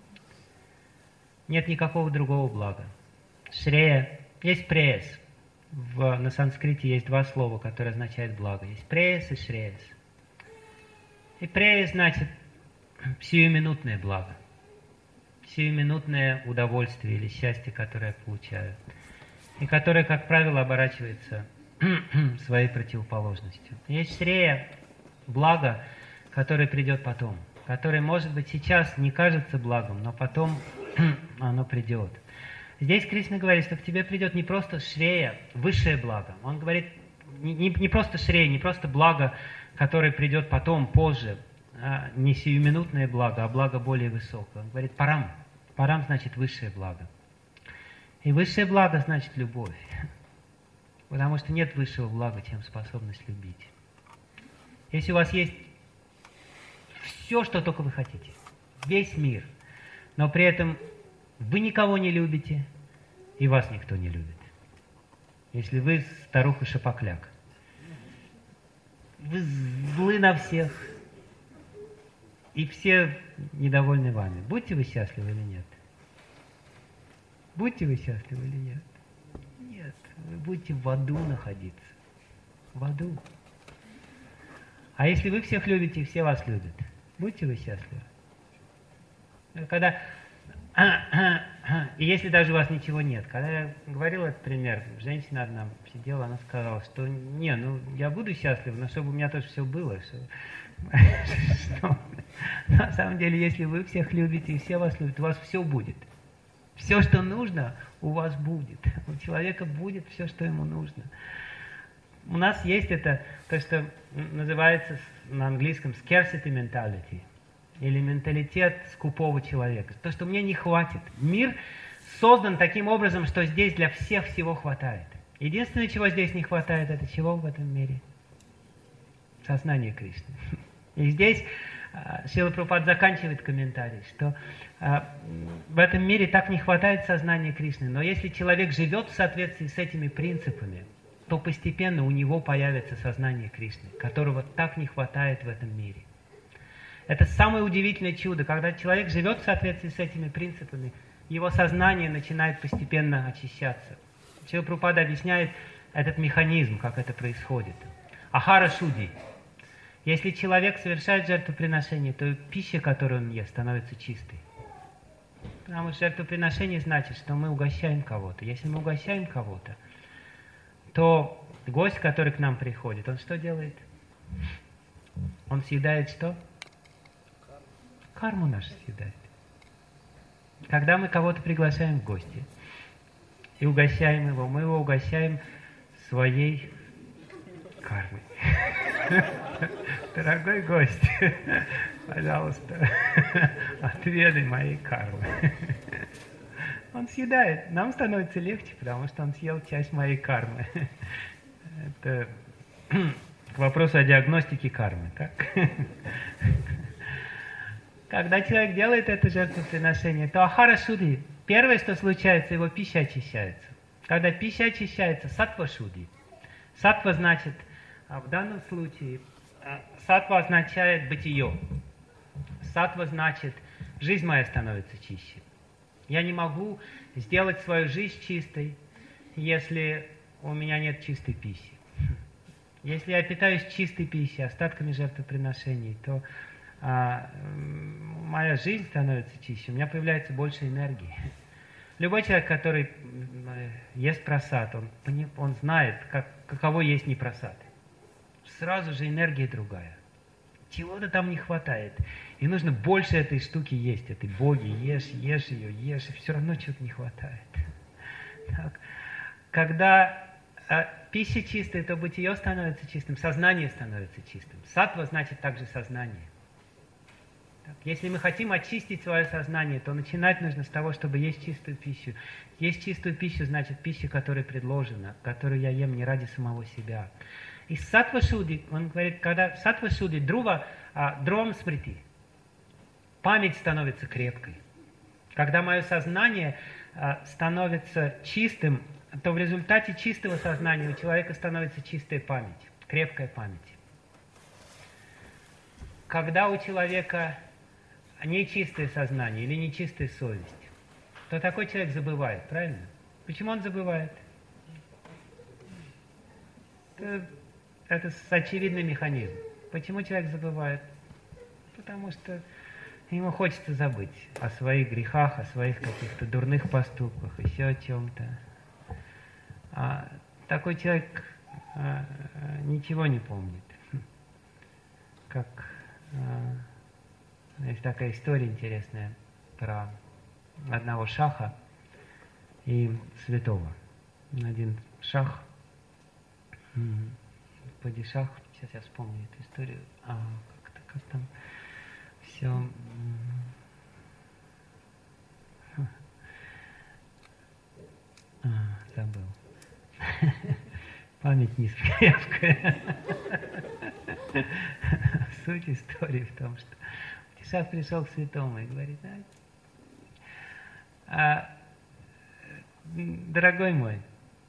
Нет никакого другого блага. Шрея. Есть прес. В, на санскрите есть два слова, которые означают благо. Есть прес и шреяс. И прес значит сиюминутное благо. Сиюминутное удовольствие или счастье, которое я получаю. И которое, как правило, оборачивается своей противоположностью. Есть шрея, благо, которое придет потом. Которое, может быть, сейчас не кажется благом, но потом оно придет. Здесь Кришна говорит, что к тебе придет не просто шрея, высшее благо. Он говорит, не, не, не просто шрея, не просто благо, которое придет потом, позже, а не сиюминутное благо, а благо более высокое. Он говорит парам. Парам значит высшее благо. И высшее благо значит любовь. Потому что нет высшего блага, чем способность любить. Если у вас есть все, что только вы хотите, весь мир, но при этом вы никого не любите, и вас никто не любит. Если вы старуха-шапокляк, вы злы на всех, и все недовольны вами. Будьте вы счастливы или нет? Будьте вы счастливы или нет? Нет. Вы будете в аду находиться. В аду. А если вы всех любите, и все вас любят, будьте вы счастливы. Когда И если даже у вас ничего нет. Когда я говорил этот пример, женщина одна сидела, она сказала, что не, ну я буду счастлива, но чтобы у меня тоже все было. Что, что, на самом деле, если вы всех любите и все вас любят, у вас все будет. Все, что нужно, у вас будет. У человека будет все, что ему нужно. У нас есть это, то, что называется на английском scarcity mentality, или менталитет скупого человека. То, что мне не хватит. Мир создан таким образом, что здесь для всех всего хватает. Единственное, чего здесь не хватает, это чего в этом мире? Сознание Кришны. И здесь Шрила Прабхупада заканчивает комментарий, что а, в этом мире так не хватает сознания Кришны, но если человек живет в соответствии с этими принципами, то постепенно у него появится сознание Кришны, которого так не хватает в этом мире. Это самое удивительное чудо, когда человек живет в соответствии с этими принципами, его сознание начинает постепенно очищаться. Шрила Прабхупада объясняет этот механизм, как это происходит. Ахара шуди. Если человек совершает жертвоприношение, то пища, которую он ест, становится чистой. Потому что жертвоприношение значит, что мы угощаем кого-то. Если мы угощаем кого-то, то гость, который к нам приходит, он что делает? Он съедает что? Карму нашу съедает. Когда мы кого-то приглашаем в гости и угощаем его, мы его угощаем своей кармой. Дорогой гость, пожалуйста, отведай моей кармы. Он съедает. Нам становится легче, потому что он съел часть моей кармы. Это к вопросу о диагностике кармы, так? Когда человек делает это жертвоприношение, то ахара шуди, первое, что случается, его пища очищается. Когда пища очищается, саттва шуди. Саттва значит, в данном случае, саттва означает бытие. Саттва значит, жизнь моя становится чище. Я не могу сделать свою жизнь чистой, если у меня нет чистой пищи. Если я питаюсь чистой пищей, остатками жертвоприношений, то а, моя жизнь становится чище, у меня появляется больше энергии. Любой человек, который ест прасад, он, он знает, как, каково есть непросад. Сразу же энергия другая. Чего-то там не хватает. И нужно больше этой штуки есть, этой боги. Ешь, ешь ее, ешь, и все равно чего-то не хватает. Так. Когда э, пища чистая, то бытие становится чистым, сознание становится чистым. Саттва значит также сознание. Так. Если мы хотим очистить свое сознание, то начинать нужно с того, чтобы есть чистую пищу. Есть чистую пищу, значит пища, которая предложена, которую я ем не ради самого себя. И саттва шуди, он говорит, когда саттва шуди, друва, а, дром смрити, память становится крепкой. Когда мое сознание а, становится чистым, то в результате чистого сознания у человека становится чистая память, крепкая память. Когда у человека нечистое сознание или нечистая совесть, то такой человек забывает, правильно? Почему он забывает? Это, это очевидный механизм. Почему человек забывает? Потому что ему хочется забыть о своих грехах, о своих каких-то дурных поступках, еще о чем-то. А такой человек а, ничего не помнит. Как а, есть такая история интересная про одного шаха и святого. Один шах, падишах, сейчас я вспомню эту историю, а как-то как там все. А, забыл. Память не крепкая. Суть истории в том, что Падишах пришел к святому и говорит: а, дорогой мой,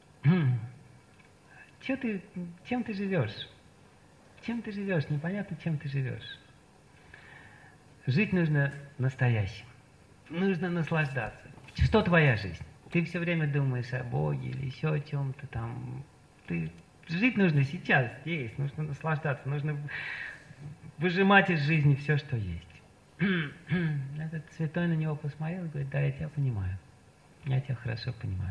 Че ты, чем ты живешь? Чем ты живешь? Непонятно, чем ты живешь. Жить нужно настоящим. Нужно наслаждаться. Что твоя жизнь? Ты все время думаешь о Боге или еще о чем-то там. Ты, жить нужно сейчас, здесь. Нужно наслаждаться. Нужно выжимать из жизни все, что есть. Этот святой на него посмотрел и говорит: да, я тебя понимаю. Я тебя хорошо понимаю.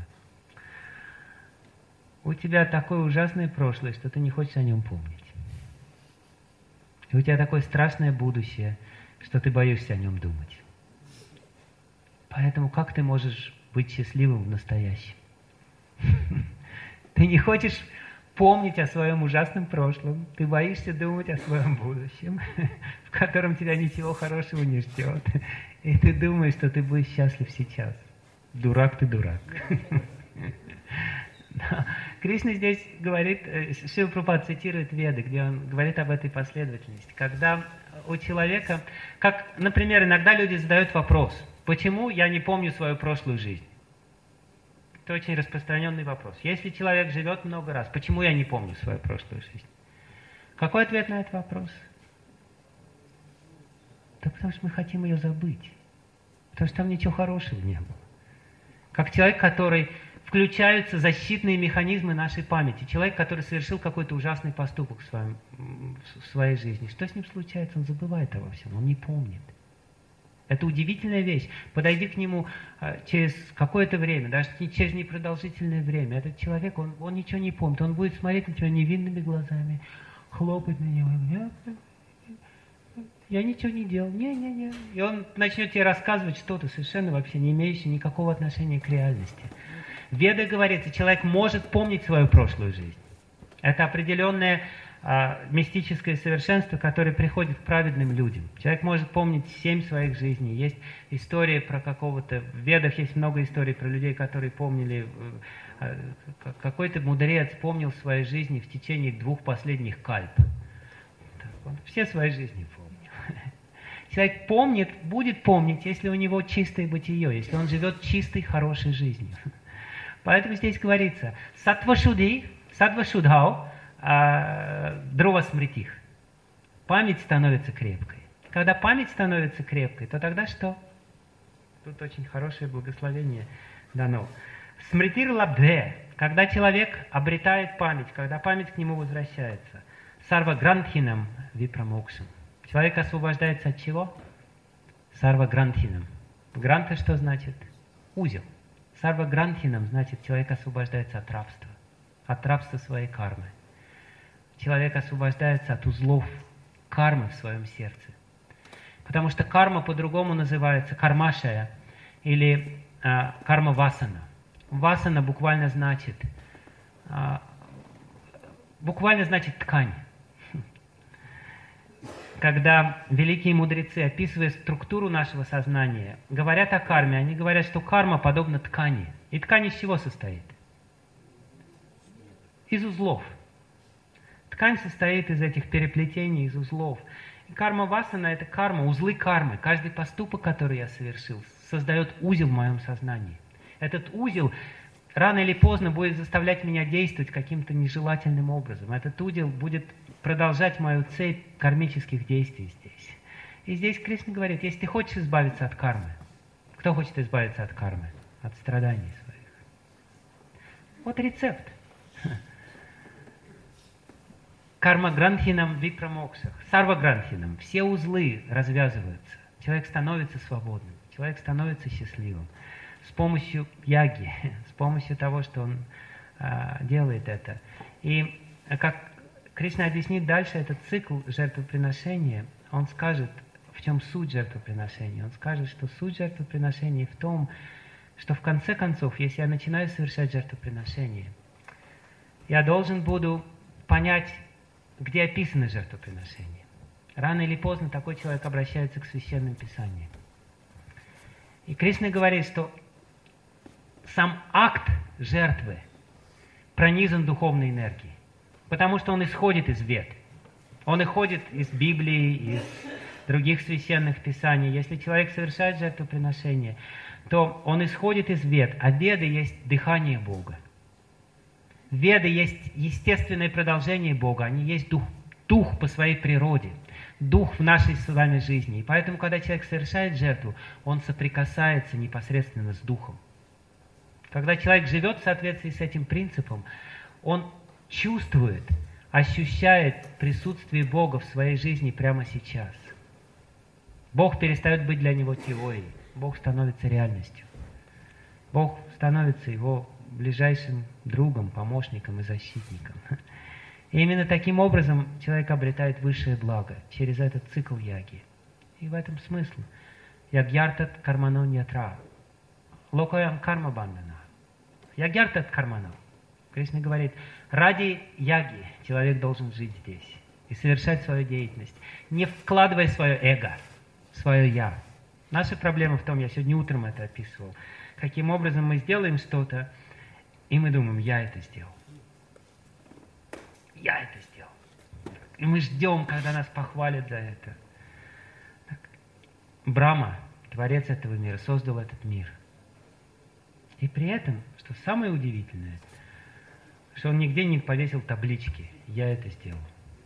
У тебя такое ужасное прошлое, что ты не хочешь о нем помнить. И у тебя такое страшное будущее, что ты боишься о нем думать. Поэтому как ты можешь быть счастливым в настоящем? Ты не хочешь помнить о своем ужасном прошлом, ты боишься думать о своем будущем, в котором тебя ничего хорошего не ждет. И ты думаешь, что ты будешь счастлив сейчас. Дурак ты, дурак. Кришна здесь говорит, Шрила Прабхупада цитирует Веды, где он говорит об этой последовательности. Когда у человека, как, например, иногда люди задают вопрос: почему я не помню свою прошлую жизнь? Это очень распространенный вопрос. Если человек живет много раз, почему я не помню свою прошлую жизнь? Какой ответ на этот вопрос? Да потому что мы хотим ее забыть. Потому что там ничего хорошего не было. Как человек, который... Включаются защитные механизмы нашей памяти. Человек, который совершил какой-то ужасный поступок в, своем, в своей жизни. Что с ним случается? Он забывает обо всем, он не помнит. Это удивительная вещь. Подойди к нему а, через какое-то время, даже через непродолжительное время. Этот человек, он, он ничего не помнит. Он будет смотреть на тебя невинными глазами, хлопать на него. Я, я ничего не делал. Не-не-не. И он начнет тебе рассказывать что-то совершенно вообще не имеющее никакого отношения к реальности. В Ведах говорится, человек может помнить свою прошлую жизнь. Это определенное а, мистическое совершенство, которое приходит к праведным людям. Человек может помнить семь своих жизней. Есть история про какого-то... В Ведах есть много историй про людей, которые помнили... А, какой-то мудрец помнил свои жизни в течение двух последних кальп. Он все свои жизни помнил. Человек помнит, будет помнить, если у него чистое бытие, если он живет чистой, хорошей жизнью. Поэтому здесь говорится, сатва-шудhi, сатва-шудхау, друва-смритих. Память становится крепкой. Когда память становится крепкой, то тогда что? Тут очень хорошее благословение дано. Смритир лабдhe, когда человек обретает память, когда память к нему возвращается. Сарва грантхинам випрамокшам. Человек освобождается от чего? Сарва грантхинам. Гранта что значит? Узел. Сарва грантхинам значит, человек освобождается от рабства, от рабства своей кармы. Человек освобождается от узлов кармы в своем сердце. Потому что карма по-другому называется кармашая или а, карма-васана. Васана буквально значит, а, буквально значит ткань. Когда великие мудрецы, описывая структуру нашего сознания, говорят о карме, они говорят, что карма подобна ткани. И ткань из чего состоит? Из узлов. Ткань состоит из этих переплетений, из узлов. И карма-васана – это карма, узлы кармы. Каждый поступок, который я совершил, создает узел в моем сознании. Этот узел рано или поздно будет заставлять меня действовать каким-то нежелательным образом. Этот узел будет продолжать мою цепь кармических действий здесь. И здесь Кришна говорит, если ты хочешь избавиться от кармы, кто хочет избавиться от кармы? От страданий своих. Вот рецепт. Карма грантхинам випрамокшах. Сарва грантхинам. Все узлы развязываются. Человек становится свободным. Человек становится счастливым. С помощью яги, с помощью того, что он а, делает это. И как Кришна объяснит дальше этот цикл жертвоприношения, он скажет, в чем суть жертвоприношения. Он скажет, что суть жертвоприношения в том, что в конце концов, если я начинаю совершать жертвоприношение, я должен буду понять, где описано жертвоприношение. Рано или поздно такой человек обращается к священным писаниям. И Кришна говорит, что сам акт жертвы пронизан духовной энергией, потому что он исходит из Вед. Он исходит из Библии, из других священных писаний. Если человек совершает жертвоприношение, то он исходит из Вед, а Веды есть дыхание Бога. Веды есть естественное продолжение Бога, они есть дух, дух по своей природе, дух в нашей с вами жизни. И поэтому, когда человек совершает жертву, он соприкасается непосредственно с духом. Когда человек живет в соответствии с этим принципом, он чувствует, ощущает присутствие Бога в своей жизни прямо сейчас. Бог перестает быть для него теорией. Бог становится реальностью. Бог становится его ближайшим другом, помощником и защитником. И именно таким образом человек обретает высшее благо, через этот цикл яги. И в этом смысл. Ягьяртат кармано ньятра. Локаям карма бандана. Ягьяртат кармано. Кришна говорит, ради яги человек должен жить здесь и совершать свою деятельность, не вкладывая свое эго, свое я. Наша проблема в том, я сегодня утром это описывал, каким образом мы сделаем что-то, и мы думаем, я это сделал. Я это сделал. И мы ждем, когда нас похвалят за это. Так. Брахма, Творец этого мира, создал этот мир. И при этом, что самое удивительное, что он нигде не повесил таблички «Я это сделал».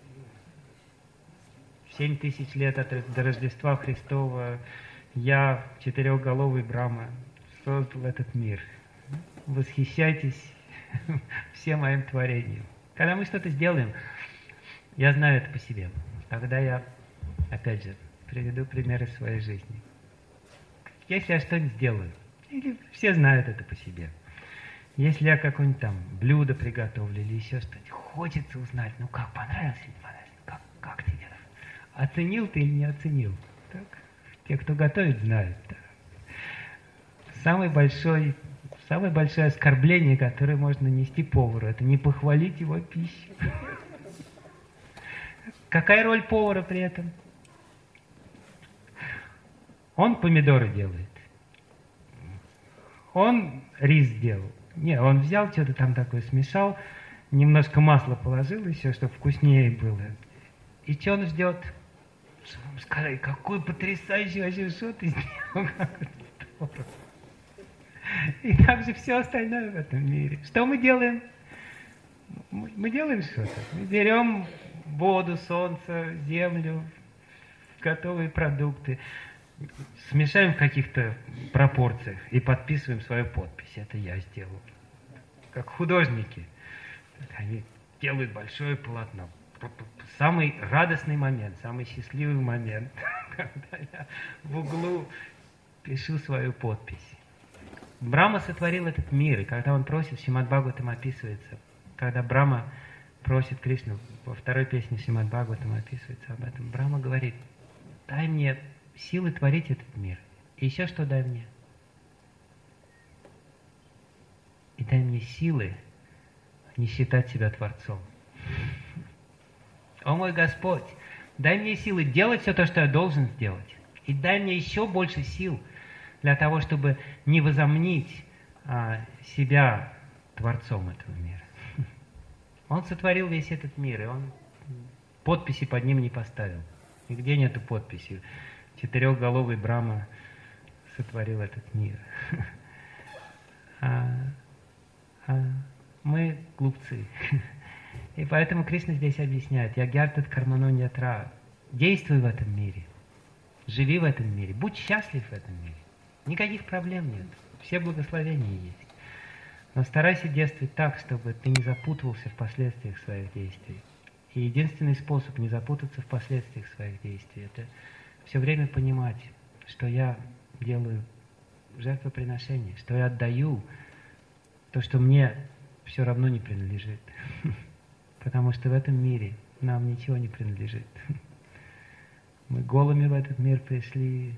Семь тысяч лет от, до Рождества Христова я, четырехголовый Брахма, создал этот мир. Восхищайтесь всем моим творением. Когда мы что-то сделаем, я знаю это по себе. Тогда я, опять же, приведу примеры своей жизни. Если я что-нибудь сделаю, или все знают это по себе, если я какое-нибудь там блюдо приготовлю или еще что-нибудь, хочется узнать, ну как, понравилось или не понравилось, ну как, как тебе? Оценил ты или не оценил? Так? Те, кто готовит, знают. Так. Самый большой, самое большое оскорбление, которое можно нанести повару, это не похвалить его пищу. Какая роль повара при этом? Он помидоры делает. Он рис сделал. Не, он взял, что-то там такое смешал, немножко масла положил еще, чтобы вкуснее было. И что он ждет? Чтобы ему сказали, какой потрясающий вообще, что ты сделал? И так же все остальное в этом мире. Что мы делаем? Мы делаем что-то. Мы берем воду, солнце, землю, готовые продукты, смешаем в каких-то пропорциях и подписываем свою подпись. Это я сделал. Как художники. Они делают большое полотно. Самый радостный момент, самый счастливый момент, когда я в углу пишу свою подпись. Брахма сотворил этот мир, и когда он просит, в Шримад Бхагаватам описывается, когда Брахма просит Кришну, во второй песне Шримад Бхагаватам описывается об этом, Брахма говорит, дай мне силы творить этот мир. И еще что дай мне? И дай мне силы не считать себя Творцом. О мой Господь, дай мне силы делать все то, что я должен сделать. И дай мне еще больше сил для того, чтобы не возомнить а, себя Творцом этого мира. Он сотворил весь этот мир, и он подписи под ним не поставил. Нигде нету подписи. Четырехголовый Брахма сотворил этот мир. А, а мы глупцы. И поэтому Кришна здесь объясняет, ягьяртат кармано ньятра. Действуй в этом мире. Живи в этом мире. Будь счастлив в этом мире. Никаких проблем нет. Все благословения есть. Но старайся действовать так, чтобы ты не запутывался в последствиях своих действий. И единственный способ не запутаться в последствиях своих действий, это все время понимать, что я делаю жертвоприношение, что я отдаю то, что мне все равно не принадлежит. Потому что в этом мире нам ничего не принадлежит. Мы голыми в этот мир пришли,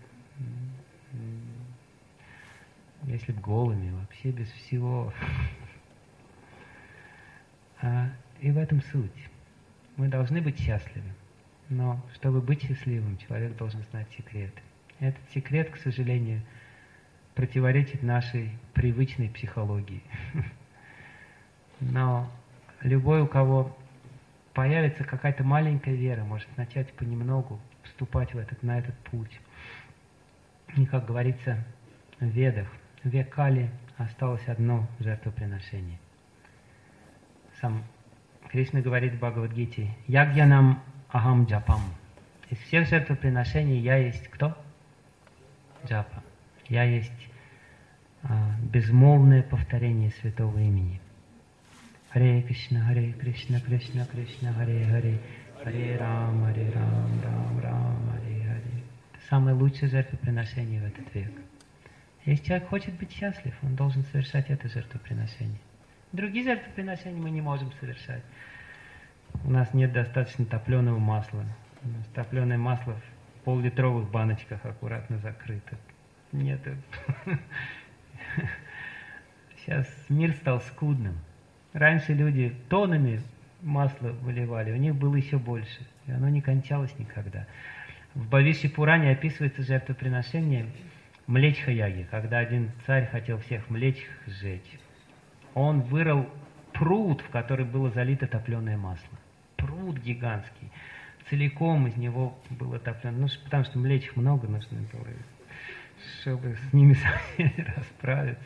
если бы голыми, вообще без всего. А, и в этом суть. Мы должны быть счастливы. Но чтобы быть счастливым, человек должен знать секрет. И этот секрет, к сожалению, противоречит нашей привычной психологии. Но любой, у кого появится какая-то маленькая вера, может начать понемногу вступать в этот, на этот путь. И, как говорится в Ведах, в век Кали осталось одно жертвоприношение. Сам Кришна говорит в Бхагавад-гите, «Ягьянам ахам джапам». Из всех жертвоприношений я есть кто? Джапа. Я есть а, безмолвное повторение святого имени. Харе Кришна, Харе Кришна, Кришна Кришна, Харе Харе, Харе Рам, Харе Рам, Рам Рам, Харе Харе. Это самое лучшее жертвоприношение в этот век. Если человек хочет быть счастлив, он должен совершать это жертвоприношение. Другие жертвоприношения мы не можем совершать. У нас нет достаточно топленого масла. У нас топленое масло в пол-литровых баночках аккуратно закрыто. Нет. Сейчас мир стал скудным. Раньше люди тоннами масла выливали, у них было еще больше, и оно не кончалось никогда. В Бхавишья-пуране описывается жертвоприношение Млечха-яги, когда один царь хотел всех млечь, сжечь. Он вырыл пруд, в который было залито топленое масло. Пруд гигантский. Целиком из него было топленое. Ну, потому что млечь много нужно было, чтобы с ними расправиться.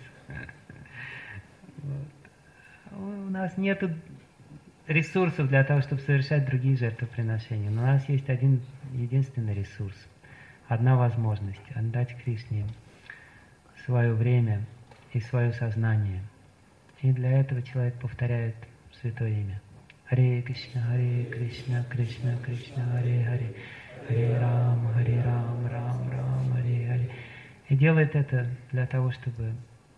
Вот. У нас нет ресурсов для того, чтобы совершать другие жертвоприношения. Но у нас есть один единственный ресурс, одна возможность – отдать Кришне свое время и свое сознание. И для этого человек повторяет святое имя. Харе Кришна, Харе Кришна, Кришна Кришна, Харе Харе, Харе Рам, Харе Рам, Рам Рам, Харе Харе. И делает это для того, чтобы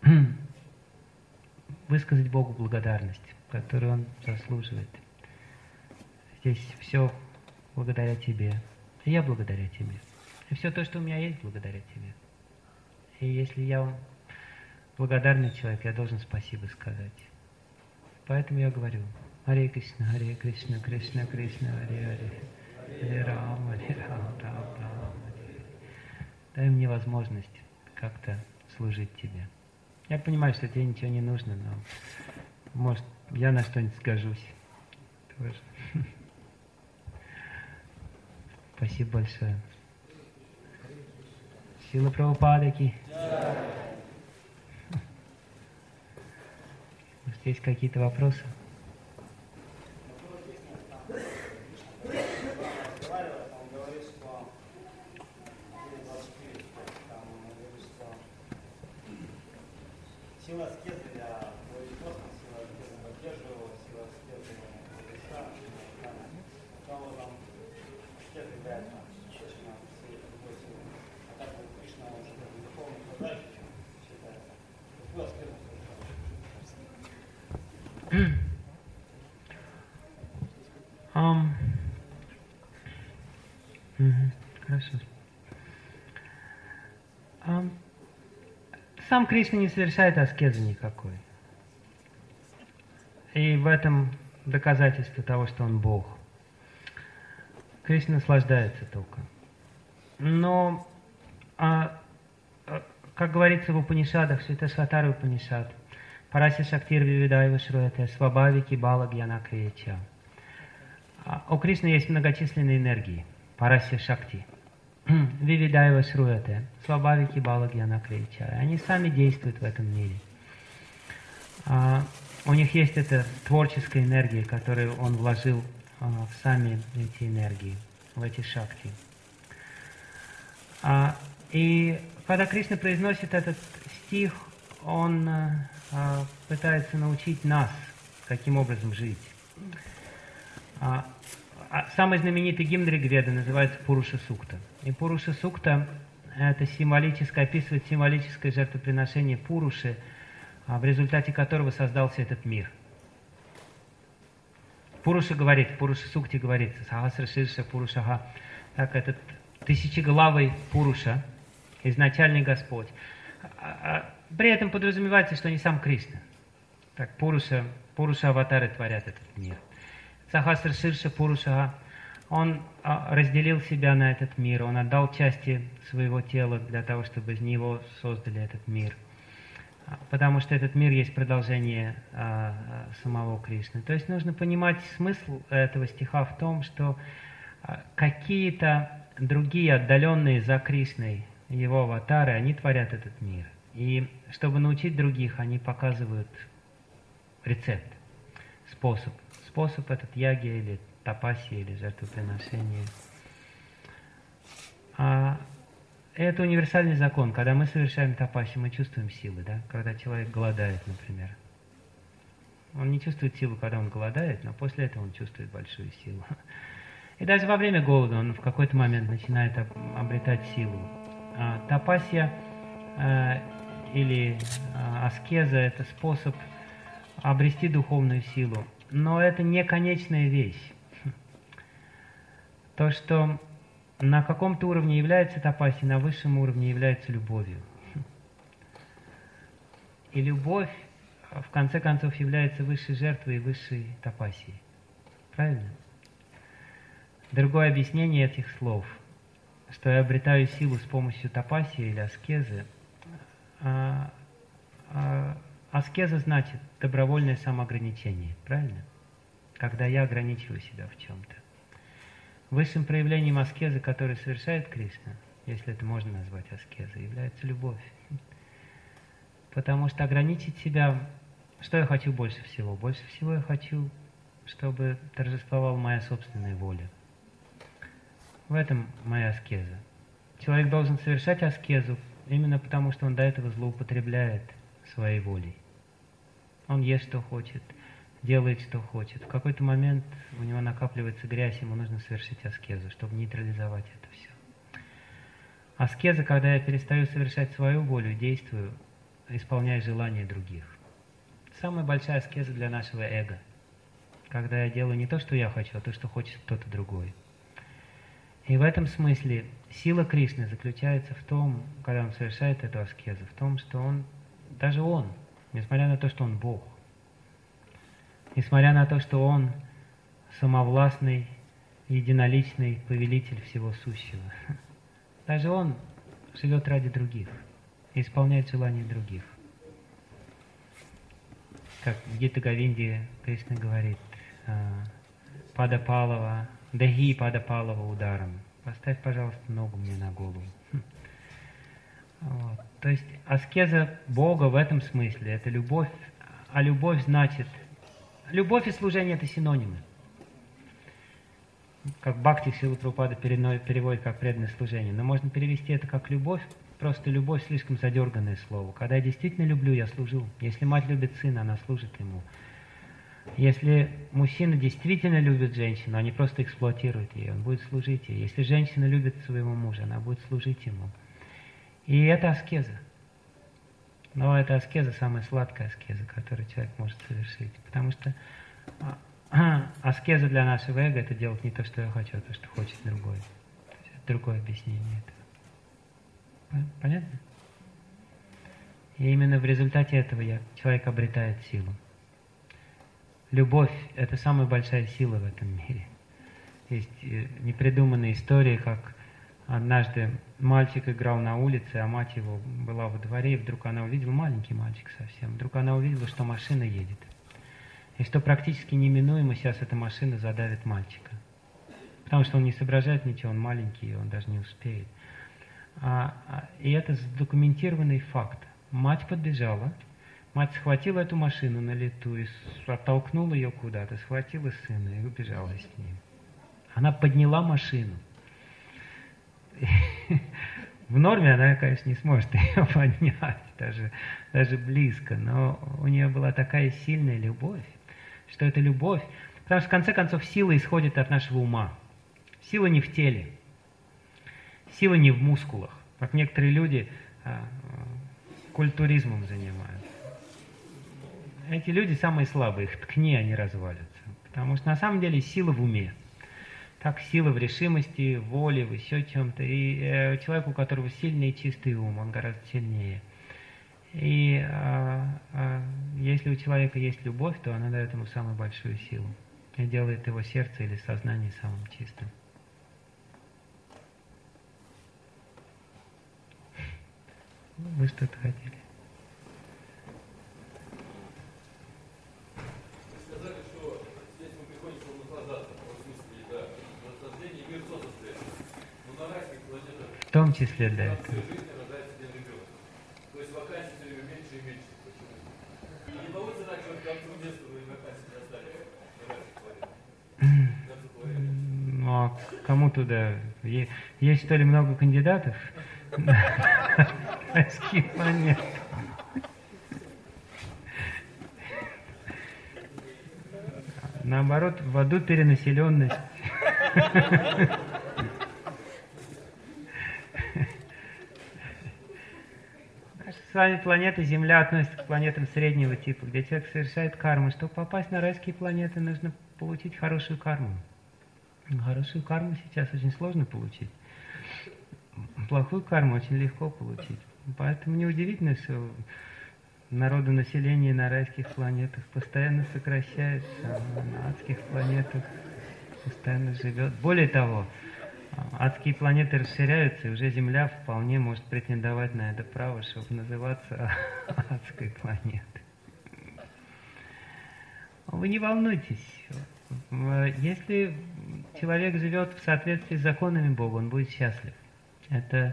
высказать Богу благодарность, которую Он заслуживает. Здесь все благодаря Тебе, и я благодаря Тебе. И все то, что у меня есть, благодаря Тебе. И если я благодарный человек, я должен спасибо сказать. Поэтому я говорю: Харе Кришна, Харе Кришна, Кришна Кришна, Харе Харе, Харе Рам, Харе Рам, Рам Рам, Харе. Дай мне возможность как-то служить Тебе. Я понимаю, что тебе ничего не нужно, но, может, я на что-нибудь сгожусь. Тоже. Спасибо большое. Шрила Прабхупада ки. Может, есть какие-то вопросы? Сила аскезы для космоса, сила аскезы поддерживала, сила аскезы Христа, там аскеза является частично силой другой силы. А так как Кришна уже духовный задача считается, то вы аскезу Um, угу, хорошо. Um, Сам Кришна не совершает аскезы никакой. И в этом доказательство того, что он Бог. Кришна наслаждается только. Но, а, а, как говорится в Упанишадах, Швиташватара Упанишад, Парася Шактир Вивидайва Шруэте, Свабавики Бала Гьяна Криеча. У Кришны есть многочисленные энергии. Парася Шакти. Вивидайва Шруэте, Свабавики Бала Гьяна Криеча. Они сами действуют в этом мире. А, у них есть эта творческая энергия, которую он вложил а, в сами эти энергии, в эти шакти. А, и когда Кришна произносит этот стих, он а, пытается научить нас, каким образом жить. А, а, самый знаменитый гимн Ригведы называется Пуруша Сукта. И Пуруша Сукта это символическое, описывает символическое жертвоприношение Пуруши, а, в результате которого создался этот мир. Пуруша говорит, в Пуруша Сукте говорится, Сахасра Ширша Пурушаха, так этот тысячеглавый Пуруша, изначальный Господь. При этом подразумевается, что не сам Кришна. Так, Пуруша, Пуруша аватары творят этот мир. Сахасра Ширша Пурушаха, он разделил себя на этот мир, он отдал части своего тела для того, чтобы из него создали этот мир. Потому что этот мир есть продолжение а, самого Кришны. То есть нужно понимать смысл этого стиха в том, что а, какие-то другие отдаленные за Кришной его аватары, они творят этот мир. И чтобы научить других, они показывают рецепт, способ. Способ этот яги или тапаси, или жертвоприношение. А это универсальный закон. Когда мы совершаем тапаси, мы чувствуем силы, да? Когда человек голодает, например. Он не чувствует силу, когда он голодает, но после этого он чувствует большую силу. И даже во время голода он в какой-то момент начинает об, обретать силу. А, тапасия а, или а, аскеза – это способ обрести духовную силу. Но это не конечная вещь. То, что на каком-то уровне является тапасией, на высшем уровне является любовью. И любовь, в конце концов, является высшей жертвой и высшей тапасией. Правильно? Другое объяснение этих слов, что я обретаю силу с помощью тапасии или аскезы. А, а, аскеза значит добровольное самоограничение. Правильно? Когда я ограничиваю себя в чем-то. Высшим проявлением аскезы, которое совершает Кришна, если это можно назвать аскезой, является любовь. Потому что ограничить себя, что я хочу больше всего? Больше всего я хочу, чтобы торжествовала моя собственная воля. В этом моя аскеза. Человек должен совершать аскезу именно потому, что он до этого злоупотребляет своей волей. Он ест, что хочет, делает, что хочет. В какой-то момент у него накапливается грязь, ему нужно совершить аскезу, чтобы нейтрализовать это все. Аскеза, когда я перестаю совершать свою волю, действую, исполняя желания других. Самая большая аскеза для нашего эго. Когда я делаю не то, что я хочу, а то, что хочет кто-то другой. И в этом смысле сила Кришны заключается в том, когда он совершает эту аскезу, в том, что он, даже он, несмотря на то, что он Бог, несмотря на то, что он самовластный, единоличный повелитель всего сущего, даже он живет ради других и исполняет желания других. Как в Гита Говинде Кришна говорит, Пада Палава, Дахи Пада Палава ударом. Поставь, пожалуйста, ногу мне на голову. Вот. То есть аскеза Бога в этом смысле – это любовь, а любовь значит… Любовь и служение – это синонимы. Как Бхакти Шрила Прабхупада переводит как преданное служение. Но можно перевести это как любовь, просто любовь слишком задерганное слово. Когда я действительно люблю, я служу. Если мать любит сына, она служит ему. Если мужчина действительно любит женщину, а не просто эксплуатирует ее, он будет служить ей. Если женщина любит своего мужа, она будет служить ему. И это аскеза. Но эта аскеза самая сладкая аскеза, которую человек может совершить. Потому что аскеза для нашего эго – это делать не то, что я хочу, а то, что хочет другой. Это другое объяснение этого. Понятно? И именно в результате этого я, человек обретает силу. Любовь – это самая большая сила в этом мире. Есть непридуманная история, как однажды мальчик играл на улице, а мать его была во дворе, и вдруг она увидела, маленький мальчик совсем, вдруг она увидела, что машина едет. И что практически неминуемо сейчас эта машина задавит мальчика. Потому что он не соображает ничего, он маленький, он даже не успеет. А, а, и это задокументированный факт. Мать подбежала, мать схватила эту машину на лету и оттолкнула ее куда-то, схватила сына и убежала с ним. Она подняла машину. В норме она, конечно, не сможет ее поднять, даже, даже близко, но у нее была такая сильная любовь, что эта любовь, потому что в конце концов сила исходит от нашего ума. Сила не в теле, сила не в мускулах, как некоторые люди а, культуризмом занимаются. Эти люди самые слабые, их ткни, они развалятся, потому что на самом деле сила в уме. Так сила в решимости, воле, в еще чем-то. И э, человек, у которого сильный и чистый ум, он гораздо сильнее. И э, э, если у человека есть любовь, то она дает ему самую большую силу. И делает его сердце или сознание самым чистым. Вы что-то хотели? В том числе для этого. То есть вакансий все время меньше и меньше. Почему? И не получится так, что к концу детства вы вакансии не остались. Ну а кому туда? Есть что ли много кандидатов? Райские планеты. Наоборот, в аду перенаселенность. С вами планета Земля относится к планетам среднего типа, где человек совершает карму. Чтобы попасть на райские планеты, нужно получить хорошую карму. Хорошую карму сейчас очень сложно получить. Плохую карму очень легко получить. Поэтому неудивительно, что народонаселение на райских планетах постоянно сокращается, а на адских планетах постоянно живет. Более того, адские планеты расширяются, и уже Земля вполне может претендовать на это право, чтобы называться адской планетой. Вы не волнуйтесь. Если человек живет в соответствии с законами Бога, он будет счастлив. Это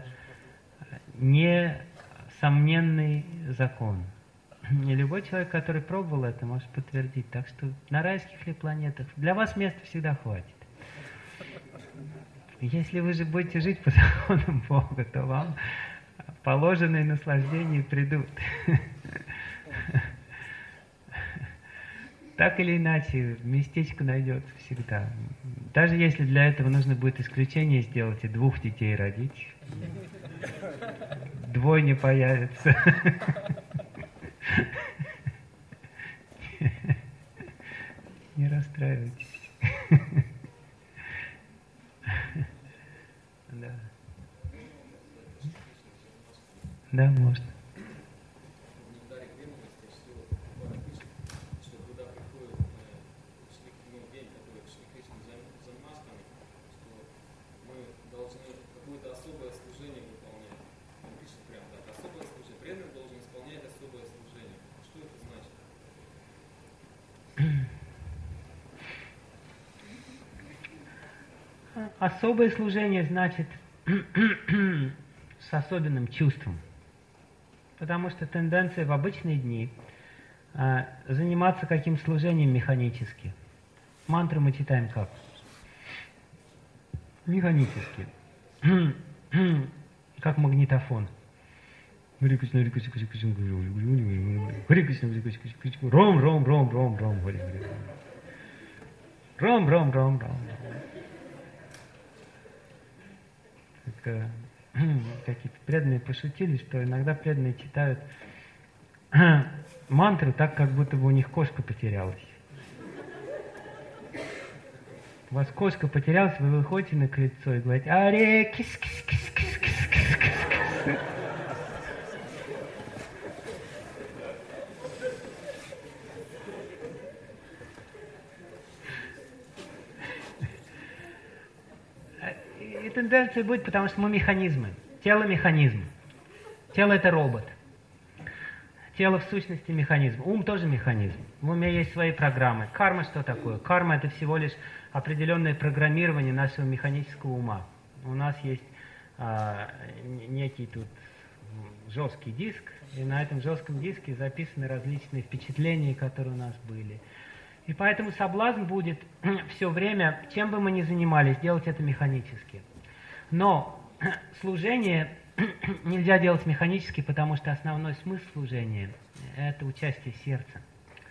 несомненный закон. И любой человек, который пробовал это, может подтвердить. Так что на райских ли планетах для вас места всегда хватит. Если вы же будете жить по законам Бога, то вам положенные наслаждения придут. Так или иначе, местечко найдется всегда. Даже если для этого нужно будет исключение сделать и двух детей родить, двойня появится. Не расстраивайтесь. Да. Да, можно. Особое служение значит с особенным чувством. Потому что тенденция в обычные дни а, заниматься каким служением механически. Мантры мы читаем как? Механически. Как магнитофон. Ром, ром, ром, ром, ром. Ром, ром, ром, ром. Какие-то преданные пошутили, что иногда преданные читают мантры так, как будто бы у них кошка потерялась. У вас кошка потерялась, вы выходите на крыльцо и говорите: «Аре, кис, кис, кис, кис, кис, кис, кис». И тенденция будет, потому что мы механизмы. Тело – механизм. Тело – это робот. Тело в сущности механизм. Ум тоже механизм. В уме есть свои программы. Карма что такое? Карма – это всего лишь определенное программирование нашего механического ума. У нас есть а, некий тут жесткий диск, и на этом жестком диске записаны различные впечатления, которые у нас были. И поэтому соблазн будет все время, чем бы мы ни занимались, делать это механически. Но служение нельзя делать механически, потому что основной смысл служения – это участие сердца.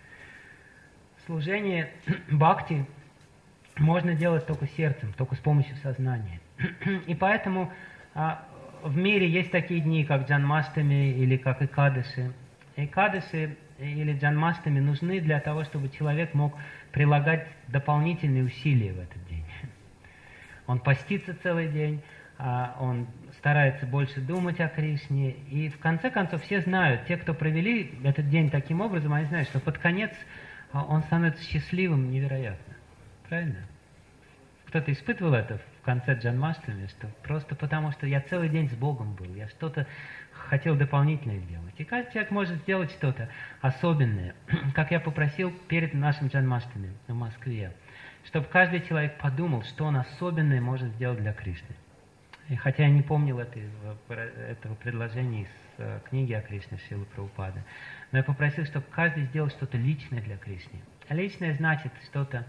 Служение бхакти можно делать только сердцем, только с помощью сознания. И поэтому а, в мире есть такие дни, как Джанмаштами или как Экадаши. Экадаши или Джанмаштами нужны для того, чтобы человек мог прилагать дополнительные усилия в этот день. Он постится целый день, он старается больше думать о Кришне, и в конце концов все знают, те, кто провели этот день таким образом, они знают, что под конец он становится счастливым невероятно. Правильно? Кто-то испытывал это в конце Джанмаштами, что просто потому, что я целый день с Богом был, я что-то хотел дополнительное сделать. И каждый человек может сделать что-то особенное, как я попросил перед нашим Джанмаштами в Москве, чтобы каждый человек подумал, что он особенное может сделать для Кришны. И хотя я не помнил этой, этого предложения из uh, книги о Кришне Шрилы Прабхупады, но я попросил, чтобы каждый сделал что-то личное для Кришны. А личное значит что-то,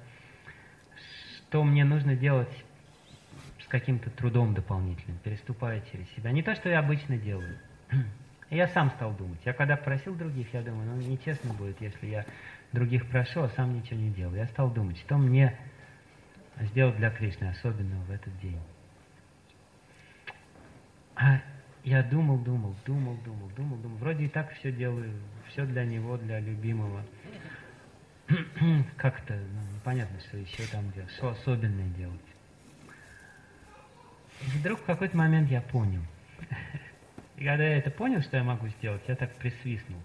что мне нужно делать с каким-то трудом дополнительным, переступая через себя. Не то, что я обычно делаю. Я сам стал думать. Я когда просил других, я думаю, ну нечестно будет, если я других прошу, а сам ничего не делаю. Я стал думать, что мне сделать для Кришны особенного в этот день. А я думал, думал, думал, думал, думал, думал. Вроде и так все делаю, все для него, для любимого. Как-то ну, непонятно, что еще там делать, что особенное делать. И вдруг в какой-то момент я понял. И когда я это понял, что я могу сделать, я так присвистнул.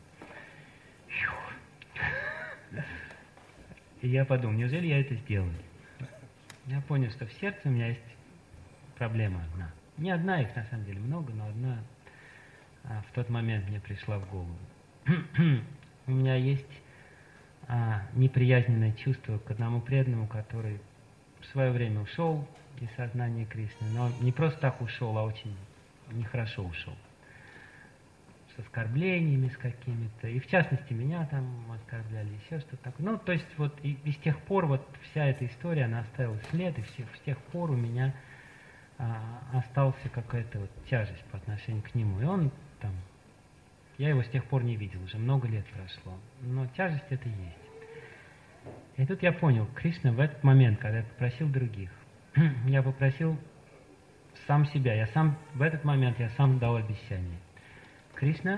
И я подумал, неужели я это сделаю? Я понял, что в сердце у меня есть проблема одна. Не одна, их на самом деле много, но одна а, в тот момент мне пришла в голову. У меня есть а, неприязненное чувство к одному преданному, который в свое время ушел из сознания Кришны, но не просто так ушел, а очень нехорошо ушел. С оскорблениями, с какими-то, и в частности меня там оскорбляли, еще что-то такое. Ну, то есть вот и, и с тех пор вот вся эта история, она оставила след, и все, с тех пор у меня а, остался какая-то вот тяжесть по отношению к нему. И он там, я его с тех пор не видел, уже много лет прошло, но тяжесть это есть. И тут я понял, Кришна в этот момент, когда я попросил других, я попросил сам себя, я сам, в этот момент я сам дал обещание. Кришна,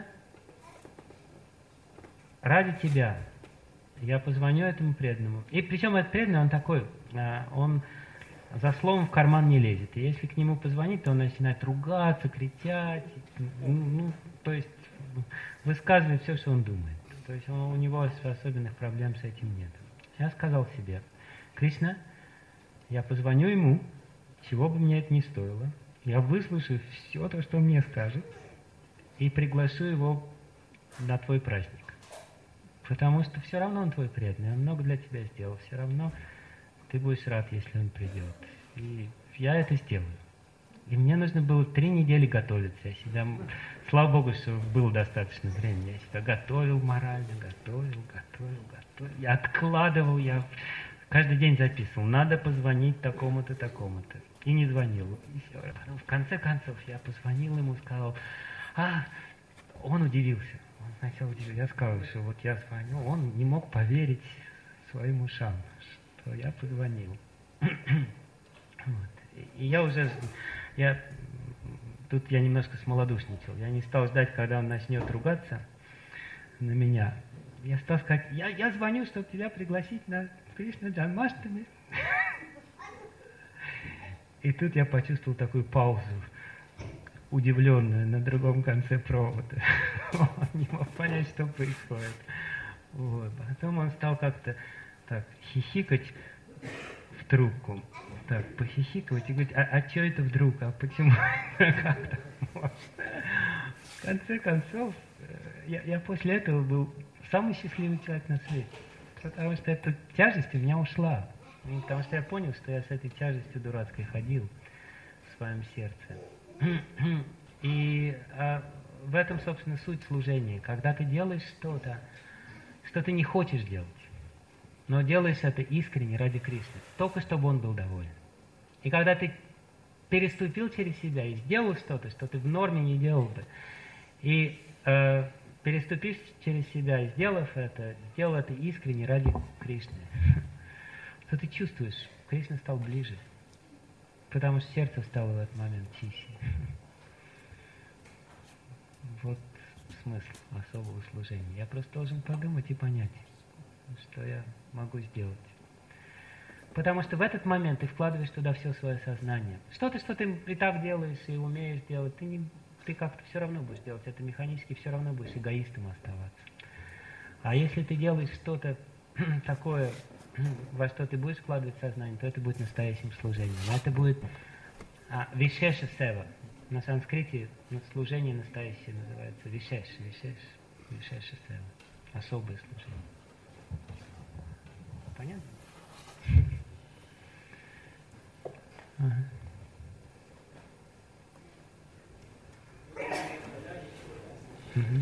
ради тебя я позвоню этому преданному. И причем этот преданный, он такой, он за словом в карман не лезет. И если к нему позвонить, то он начинает ругаться, кричать, ну, то есть высказывает все, что он думает. То есть он, у него особенных проблем с этим нет. Я сказал себе, Кришна, я позвоню ему, чего бы мне это ни стоило, я выслушаю все то, что он мне скажет, и приглашу его на твой праздник. Потому что все равно он твой преданный, он много для тебя сделал, все равно ты будешь рад, если он придет. И я это сделаю. И мне нужно было три недели готовиться. Я себя, слава Богу, что было достаточно времени. Я себя готовил морально, готовил, готовил, готовил. Я откладывал, я каждый день записывал. Надо позвонить такому-то, такому-то. И не звонил. И все. В конце концов я позвонил ему, сказал, а, он удивился. Он сначала удивился. Я сказал, что вот я звоню. Он не мог поверить своим ушам, что я позвонил. Вот. И я уже, я, тут я немножко смолодушничал. Я не стал ждать, когда он начнет ругаться на меня. Я стал сказать, я, я звоню, чтобы тебя пригласить на Кришна Джанмаштами. И тут я почувствовал такую паузу, удивленную на другом конце провода. Он не мог понять, что происходит. Вот. Потом он стал как-то так хихикать в трубку. Так, похихикивать и говорить, а, а что это вдруг, а почему, как так можно? В конце концов, я, я после этого был самый счастливый человек на свете, потому что эта тяжесть у меня ушла, и потому что я понял, что я с этой тяжестью дурацкой ходил в своем сердце. И а, в этом, собственно, суть служения, когда ты делаешь что-то, что ты не хочешь делать, но делаешь это искренне ради Кришны, только чтобы он был доволен. И когда ты переступил через себя и сделал что-то, что ты в норме не делал бы, и э, переступив через себя и сделав это, сделал это искренне ради Кришны, то ты чувствуешь, Кришна стал ближе, потому что сердце стало в этот момент чище. Вот смысл особого служения. Я просто должен подумать и понять, что я могу сделать. Потому что в этот момент ты вкладываешь туда все свое сознание. Что-то, что ты и так делаешь, и умеешь делать, ты, не, ты как-то все равно будешь делать это механически, все равно будешь эгоистом оставаться. А если ты делаешь что-то такое, во что ты будешь вкладывать сознание, то это будет настоящим служением. Это будет а, вишеша сева. На санскрите служение настоящее называется вишеш, вишеш, вишеша сева. Особое служение. Понятно? Ага. Угу.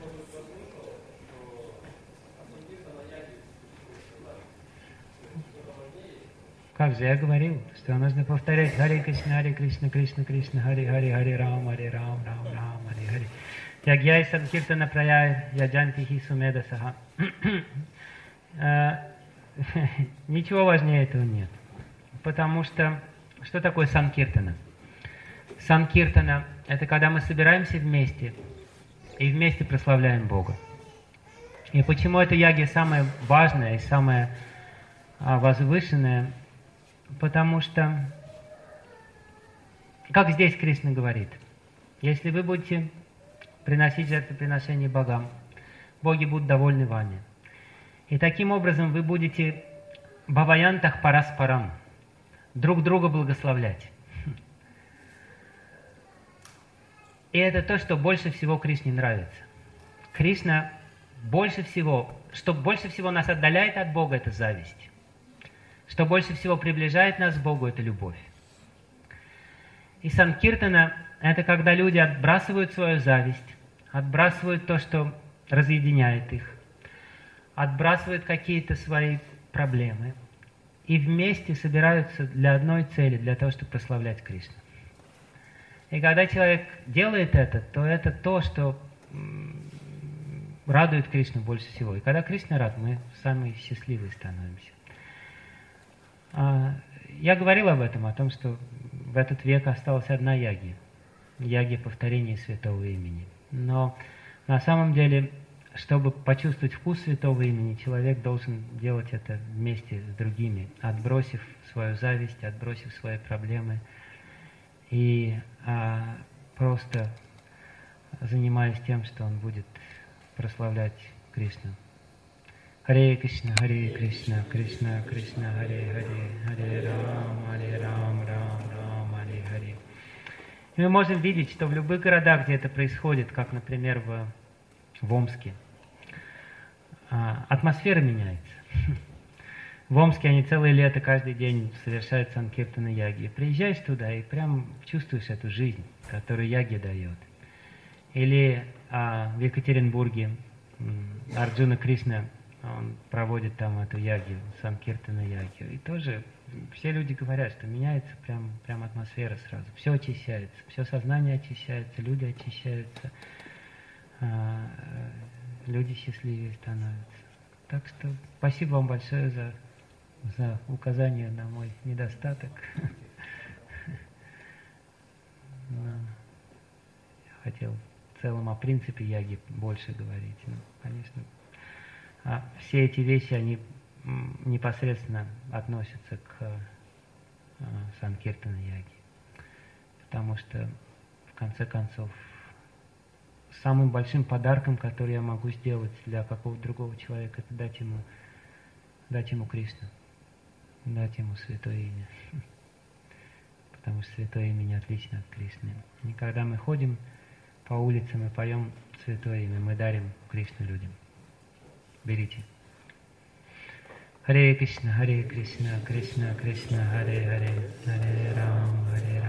Как же я говорил, что нужно повторять Харе Кришна, Харе Кришна, Кришна, Кришна, Харе Харе, Харе Рам, Харе Рам, Рам, Рам, Харе Харе. Ягьяй Санкиртана Праяй, Яджантихи Сумеда Саха. Ничего важнее этого нет. потому что что такое санкиртана? Санкиртана – это когда мы собираемся вместе и вместе прославляем Бога. И почему эта ягья самая важная и самая а, возвышенная? Потому что, как здесь Кришна говорит, если вы будете приносить жертвоприношение богам, боги будут довольны вами. И таким образом вы будете бхаваянтах параспарам, друг друга благословлять. И это то, что больше всего Кришне нравится. Кришна больше всего, что больше всего нас отдаляет от Бога, это зависть. Что больше всего приближает нас к Богу, это любовь. И санкиртана – это когда люди отбрасывают свою зависть, отбрасывают то, что разъединяет их, отбрасывают какие-то свои проблемы и вместе собираются для одной цели, для того, чтобы прославлять Кришну. И когда человек делает это, то это то, что радует Кришну больше всего. И когда Кришна рад, мы самые счастливые становимся. Я говорил об этом, о том, что в этот век осталась одна ягья. Ягья повторения святого имени. Но на самом деле, чтобы почувствовать вкус святого имени, человек должен делать это вместе с другими, отбросив свою зависть, отбросив свои проблемы и а, просто занимаясь тем, что он будет прославлять Кришну. Харе Кришна, Харе Кришна, Кришна, Кришна, Харе Харе, Харе Рам, Харе Рам, Рам, Рам, Харе Харе. И мы можем видеть, что в любых городах, где это происходит, как, например, в, в Омске, атмосфера меняется. В Омске они целое лето, каждый день совершают санкиртаны ягьи. Приезжаешь туда и прям чувствуешь эту жизнь, которую ягья дает. Или а, в Екатеринбурге Арджуна Кришна, он проводит там эту ягью, санкиртана ягью. И тоже все люди говорят, что меняется прям, прям атмосфера сразу. Все очищается, все сознание очищается, люди очищаются, а, люди счастливее становятся. Так что спасибо вам большое за, за указание на мой недостаток. Но я хотел в целом о принципе яги больше говорить. Но, конечно, а все эти вещи, они непосредственно относятся к а, санкиртана яги. Потому что, в конце концов, самым большим подарком, который я могу сделать для какого-то другого человека, это дать ему, дать ему Кришну, дать ему святое имя. Потому что святое имя не отлично от Кришны. И когда мы ходим по улицам и поем святое имя, мы дарим Кришну людям. Берите. Харе Кришна, Харе Кришна, Кришна Кришна, Харе Харе, Харе Рам, Харе